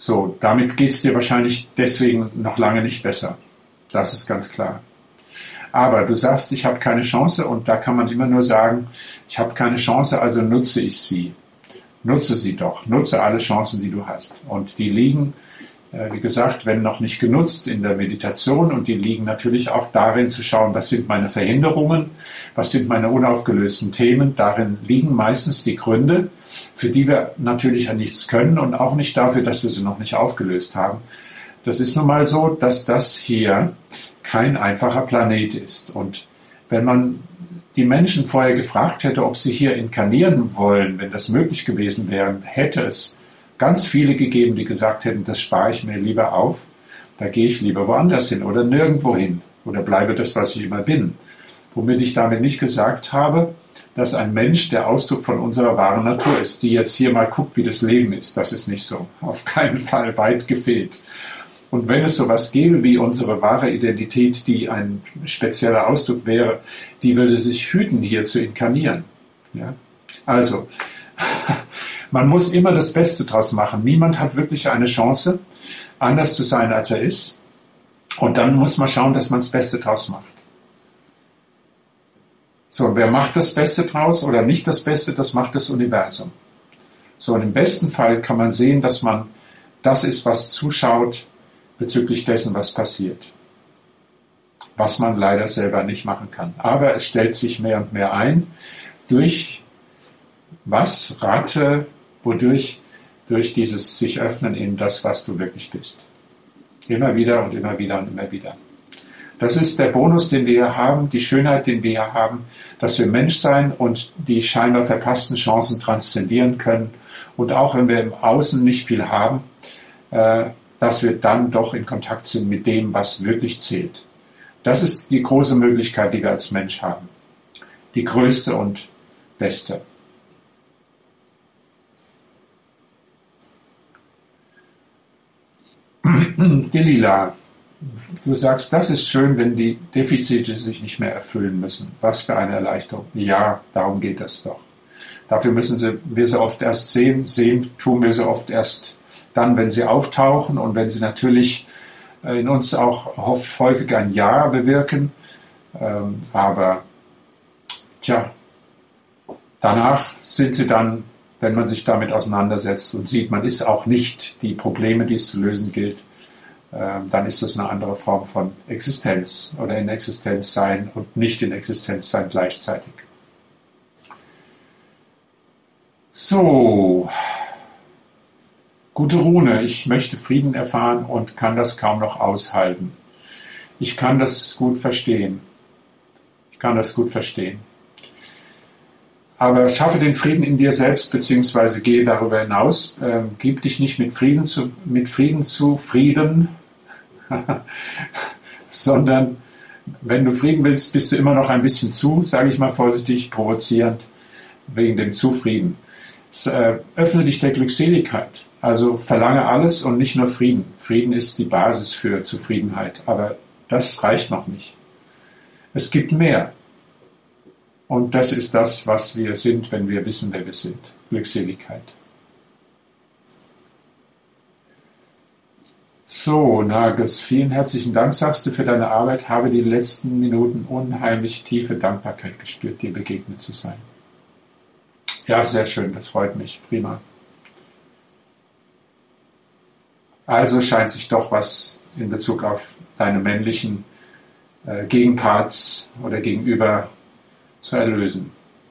So, damit geht es dir wahrscheinlich deswegen noch lange nicht besser. Das ist ganz klar. Aber du sagst, ich habe keine Chance und da kann man immer nur sagen, ich habe keine Chance, also nutze ich sie. Nutze sie doch. Nutze alle Chancen, die du hast. Und die liegen, wie gesagt, wenn noch nicht genutzt, in der Meditation und die liegen natürlich auch darin zu schauen, was sind meine Verhinderungen, was sind meine unaufgelösten Themen. Darin liegen meistens die Gründe, für die wir natürlich nichts können und auch nicht dafür, dass wir sie noch nicht aufgelöst haben. Das ist nun mal so, dass das hier kein einfacher Planet ist. Und wenn man die Menschen vorher gefragt hätte, ob sie hier inkarnieren wollen, wenn das möglich gewesen wäre, hätte es ganz viele gegeben, die gesagt hätten, das spare ich mir lieber auf, da gehe ich lieber woanders hin oder nirgendwo hin oder bleibe das, was ich immer bin. Womit ich damit nicht gesagt habe, dass ein Mensch der Ausdruck von unserer wahren Natur ist, die jetzt hier mal guckt, wie das Leben ist. Das ist nicht so. Auf keinen Fall, weit gefehlt. Und wenn es sowas gäbe wie unsere wahre Identität, die ein spezieller Ausdruck wäre, die würde sich hüten, hier zu inkarnieren. Ja? Also, man muss immer das Beste draus machen. Niemand hat wirklich eine Chance, anders zu sein, als er ist. Und dann muss man schauen, dass man das Beste draus macht. So, wer macht das Beste draus oder nicht das Beste, das macht das Universum. So, und im besten Fall kann man sehen, dass man das ist, was zuschaut, bezüglich dessen, was passiert. Was man leider selber nicht machen kann. Aber es stellt sich mehr und mehr ein, durch was? Rate, wodurch? Durch dieses sich öffnen in das, was du wirklich bist. Immer wieder und immer wieder und immer wieder. Das ist der Bonus, den wir hier haben, die Schönheit, den wir hier haben, dass wir Mensch sein und die scheinbar verpassten Chancen transzendieren können. Und auch wenn wir im Außen nicht viel haben, dass wir dann doch in Kontakt sind mit dem, was wirklich zählt. Das ist die große Möglichkeit, die wir als Mensch haben. Die größte und beste. Delila, du sagst, das ist schön, wenn die Defizite sich nicht mehr erfüllen müssen. Was für eine Erleichterung. Ja, darum geht es doch. Dafür müssen wir so oft erst sehen. Sehen tun wir so oft erst dann, wenn sie auftauchen und wenn sie natürlich in uns auch häufig ein Ja bewirken. Aber danach sind sie dann, wenn man sich damit auseinandersetzt und sieht, man ist auch nicht die Probleme, die es zu lösen gilt, dann ist das eine andere Form von Existenz oder in Existenz sein und nicht in Existenz sein gleichzeitig. So, gute Rune, ich möchte Frieden erfahren und kann das kaum noch aushalten. Ich kann das gut verstehen. Aber schaffe den Frieden in dir selbst, beziehungsweise gehe darüber hinaus. Gib dich nicht mit Frieden zufrieden, sondern wenn du Frieden willst, bist du immer noch ein bisschen sage ich mal vorsichtig, provozierend, wegen dem Zufrieden. Öffne dich der Glückseligkeit. Also verlange alles und nicht nur Frieden. Frieden ist die Basis für Zufriedenheit, aber das reicht noch nicht. Es gibt mehr. Und das ist das, was wir sind, wenn wir wissen, wer wir sind. Glückseligkeit. So, Nages, vielen herzlichen Dank, sagst du, für deine Arbeit. Habe die letzten Minuten unheimlich tiefe Dankbarkeit gespürt, dir begegnet zu sein. Ja, sehr schön, das freut mich. Prima. Also scheint sich doch was in Bezug auf deine männlichen Gegenparts oder Gegenüber zu erlösen.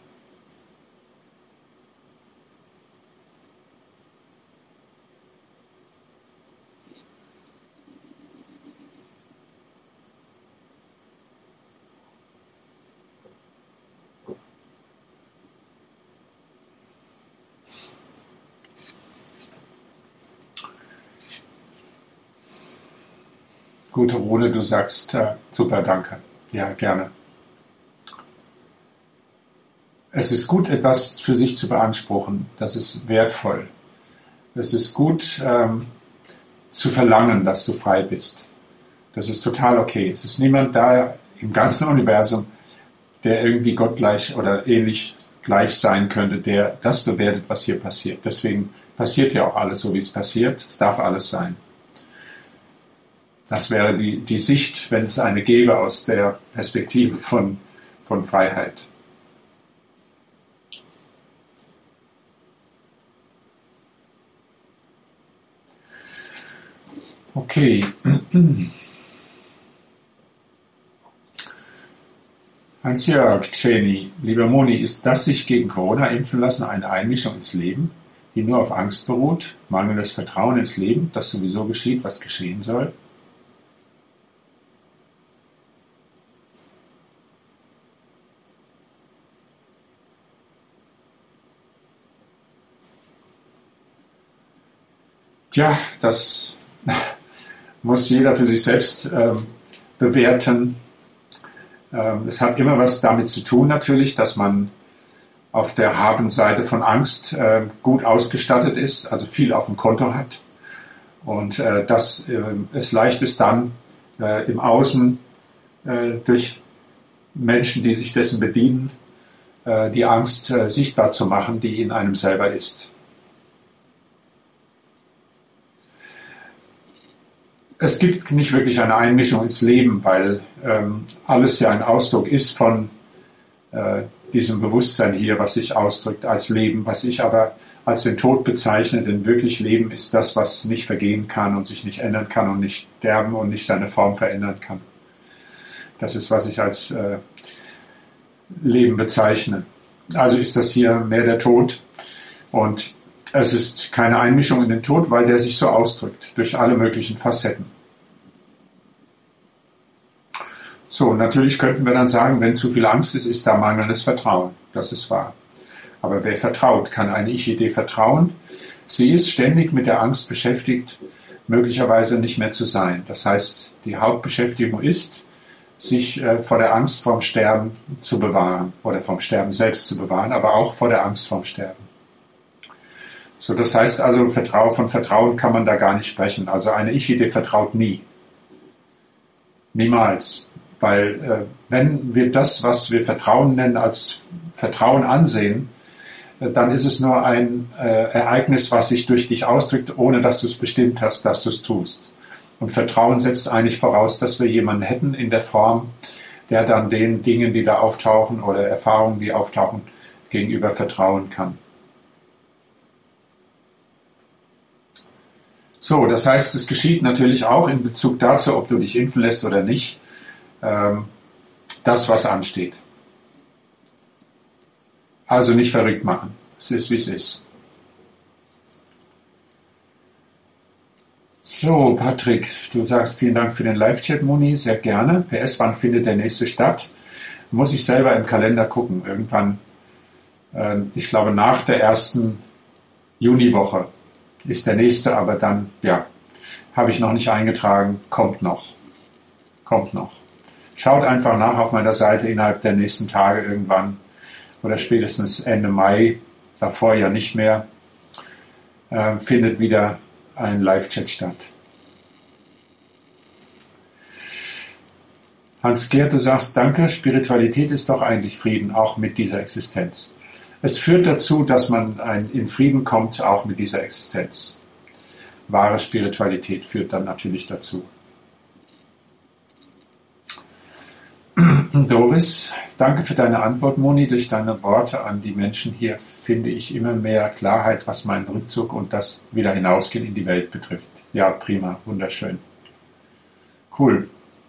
Gute Rune, du sagst, super, danke. Ja, gerne. Es ist gut, etwas für sich zu beanspruchen. Das ist wertvoll. Es ist gut, zu verlangen, dass du frei bist. Das ist total okay. Es ist niemand da im ganzen Universum, der irgendwie gottgleich oder ähnlich gleich sein könnte, der das bewertet, was hier passiert. Deswegen passiert ja auch alles so, wie es passiert. Es darf alles sein. Das wäre die Sicht, wenn es eine gäbe, aus der Perspektive von Freiheit. Okay. Hans-Jörg Cheney, lieber Moni, ist das sich gegen Corona impfen lassen eine Einmischung ins Leben, die nur auf Angst beruht, mangelndes Vertrauen ins Leben, das sowieso geschieht, was geschehen soll? Tja, das muss jeder für sich selbst bewerten. Es hat immer was damit zu tun natürlich, dass man auf der Habenseite von Angst gut ausgestattet ist, also viel auf dem Konto hat. Und dass es leicht ist dann im Außen durch Menschen, die sich dessen bedienen, die Angst sichtbar zu machen, die in einem selber ist. Es gibt nicht wirklich eine Einmischung ins Leben, weil alles ja ein Ausdruck ist von diesem Bewusstsein hier, was sich ausdrückt als Leben, was ich aber als den Tod bezeichne, denn wirklich Leben ist das, was nicht vergehen kann und sich nicht ändern kann und nicht sterben und nicht seine Form verändern kann. Das ist, was ich als Leben bezeichne. Also ist das hier mehr der Tod und es ist keine Einmischung in den Tod, weil der sich so ausdrückt, durch alle möglichen Facetten. So, natürlich könnten wir dann sagen, wenn zu viel Angst ist, ist da mangelndes Vertrauen. Das ist wahr. Aber wer vertraut? Kann eine Ich-Idee vertrauen? Sie ist ständig mit der Angst beschäftigt, möglicherweise nicht mehr zu sein. Das heißt, die Hauptbeschäftigung ist, sich vor der Angst vorm Sterben zu bewahren oder vom Sterben selbst zu bewahren, aber auch vor der Angst vorm Sterben. So, das heißt also, von Vertrauen kann man da gar nicht sprechen. Also eine Ich-Idee vertraut nie. Niemals. Weil wenn wir das, was wir Vertrauen nennen, als Vertrauen ansehen, dann ist es nur ein Ereignis, was sich durch dich ausdrückt, ohne dass du es bestimmt hast, dass du es tust. Und Vertrauen setzt eigentlich voraus, dass wir jemanden hätten in der Form, der dann den Dingen, die da auftauchen oder Erfahrungen, die auftauchen, gegenüber vertrauen kann. So, das heißt, es geschieht natürlich auch in Bezug dazu, ob du dich impfen lässt oder nicht, das, was ansteht. Also nicht verrückt machen. Es ist, wie es ist. So, Patrick, du sagst vielen Dank für den Live-Chat, Moni, sehr gerne. PS, wann findet der nächste statt? Muss ich selber im Kalender gucken. Irgendwann, ich glaube nach der ersten Juniwoche ist der nächste, aber dann, ja, habe ich noch nicht eingetragen, kommt noch. Schaut einfach nach auf meiner Seite innerhalb der nächsten Tage irgendwann oder spätestens Ende Mai, davor ja nicht mehr, findet wieder ein Live-Chat statt. Hans-Gerd, du sagst, danke, Spiritualität ist doch eigentlich Frieden, auch mit dieser Existenz. Es führt dazu, dass man in Frieden kommt, auch mit dieser Existenz. Wahre Spiritualität führt dann natürlich dazu. Doris, danke für deine Antwort, Moni. Durch deine Worte an die Menschen hier finde ich immer mehr Klarheit, was meinen Rückzug und das wieder hinausgehen in die Welt betrifft. Ja, prima, wunderschön. Cool.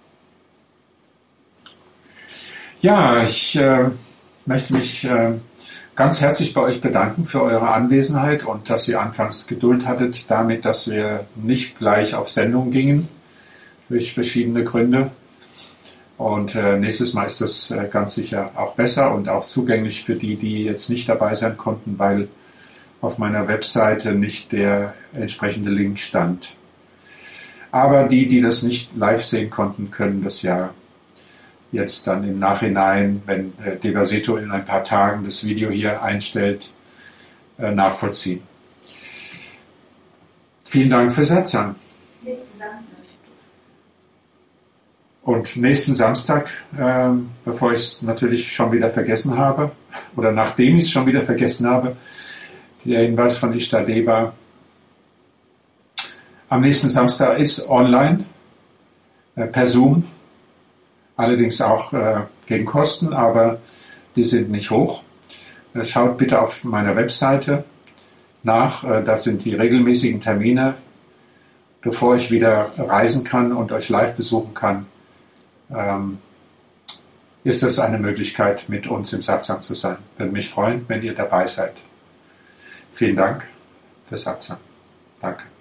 Ja, ich möchte mich ganz herzlich bei euch bedanken für eure Anwesenheit und dass ihr anfangs Geduld hattet damit, dass wir nicht gleich auf Sendung gingen, durch verschiedene Gründe. Und nächstes Mal ist das ganz sicher auch besser und auch zugänglich für die, die jetzt nicht dabei sein konnten, weil auf meiner Webseite nicht der entsprechende Link stand. Aber die das nicht live sehen konnten, können das ja jetzt dann im Nachhinein, wenn Devaseto in ein paar Tagen das Video hier einstellt, nachvollziehen. Vielen Dank für Satsang. Und nächsten Samstag, bevor ich es natürlich schon wieder vergessen habe, oder nachdem ich es schon wieder vergessen habe, der Hinweis von Ishtar Deva. Am nächsten Samstag ist online, per Zoom, allerdings auch gegen Kosten, aber die sind nicht hoch. Schaut bitte auf meiner Webseite nach, da sind die regelmäßigen Termine, bevor ich wieder reisen kann und euch live besuchen kann. Ist das eine Möglichkeit, mit uns im Satsang zu sein. Würde mich freuen, wenn ihr dabei seid. Vielen Dank für Satsang. Danke.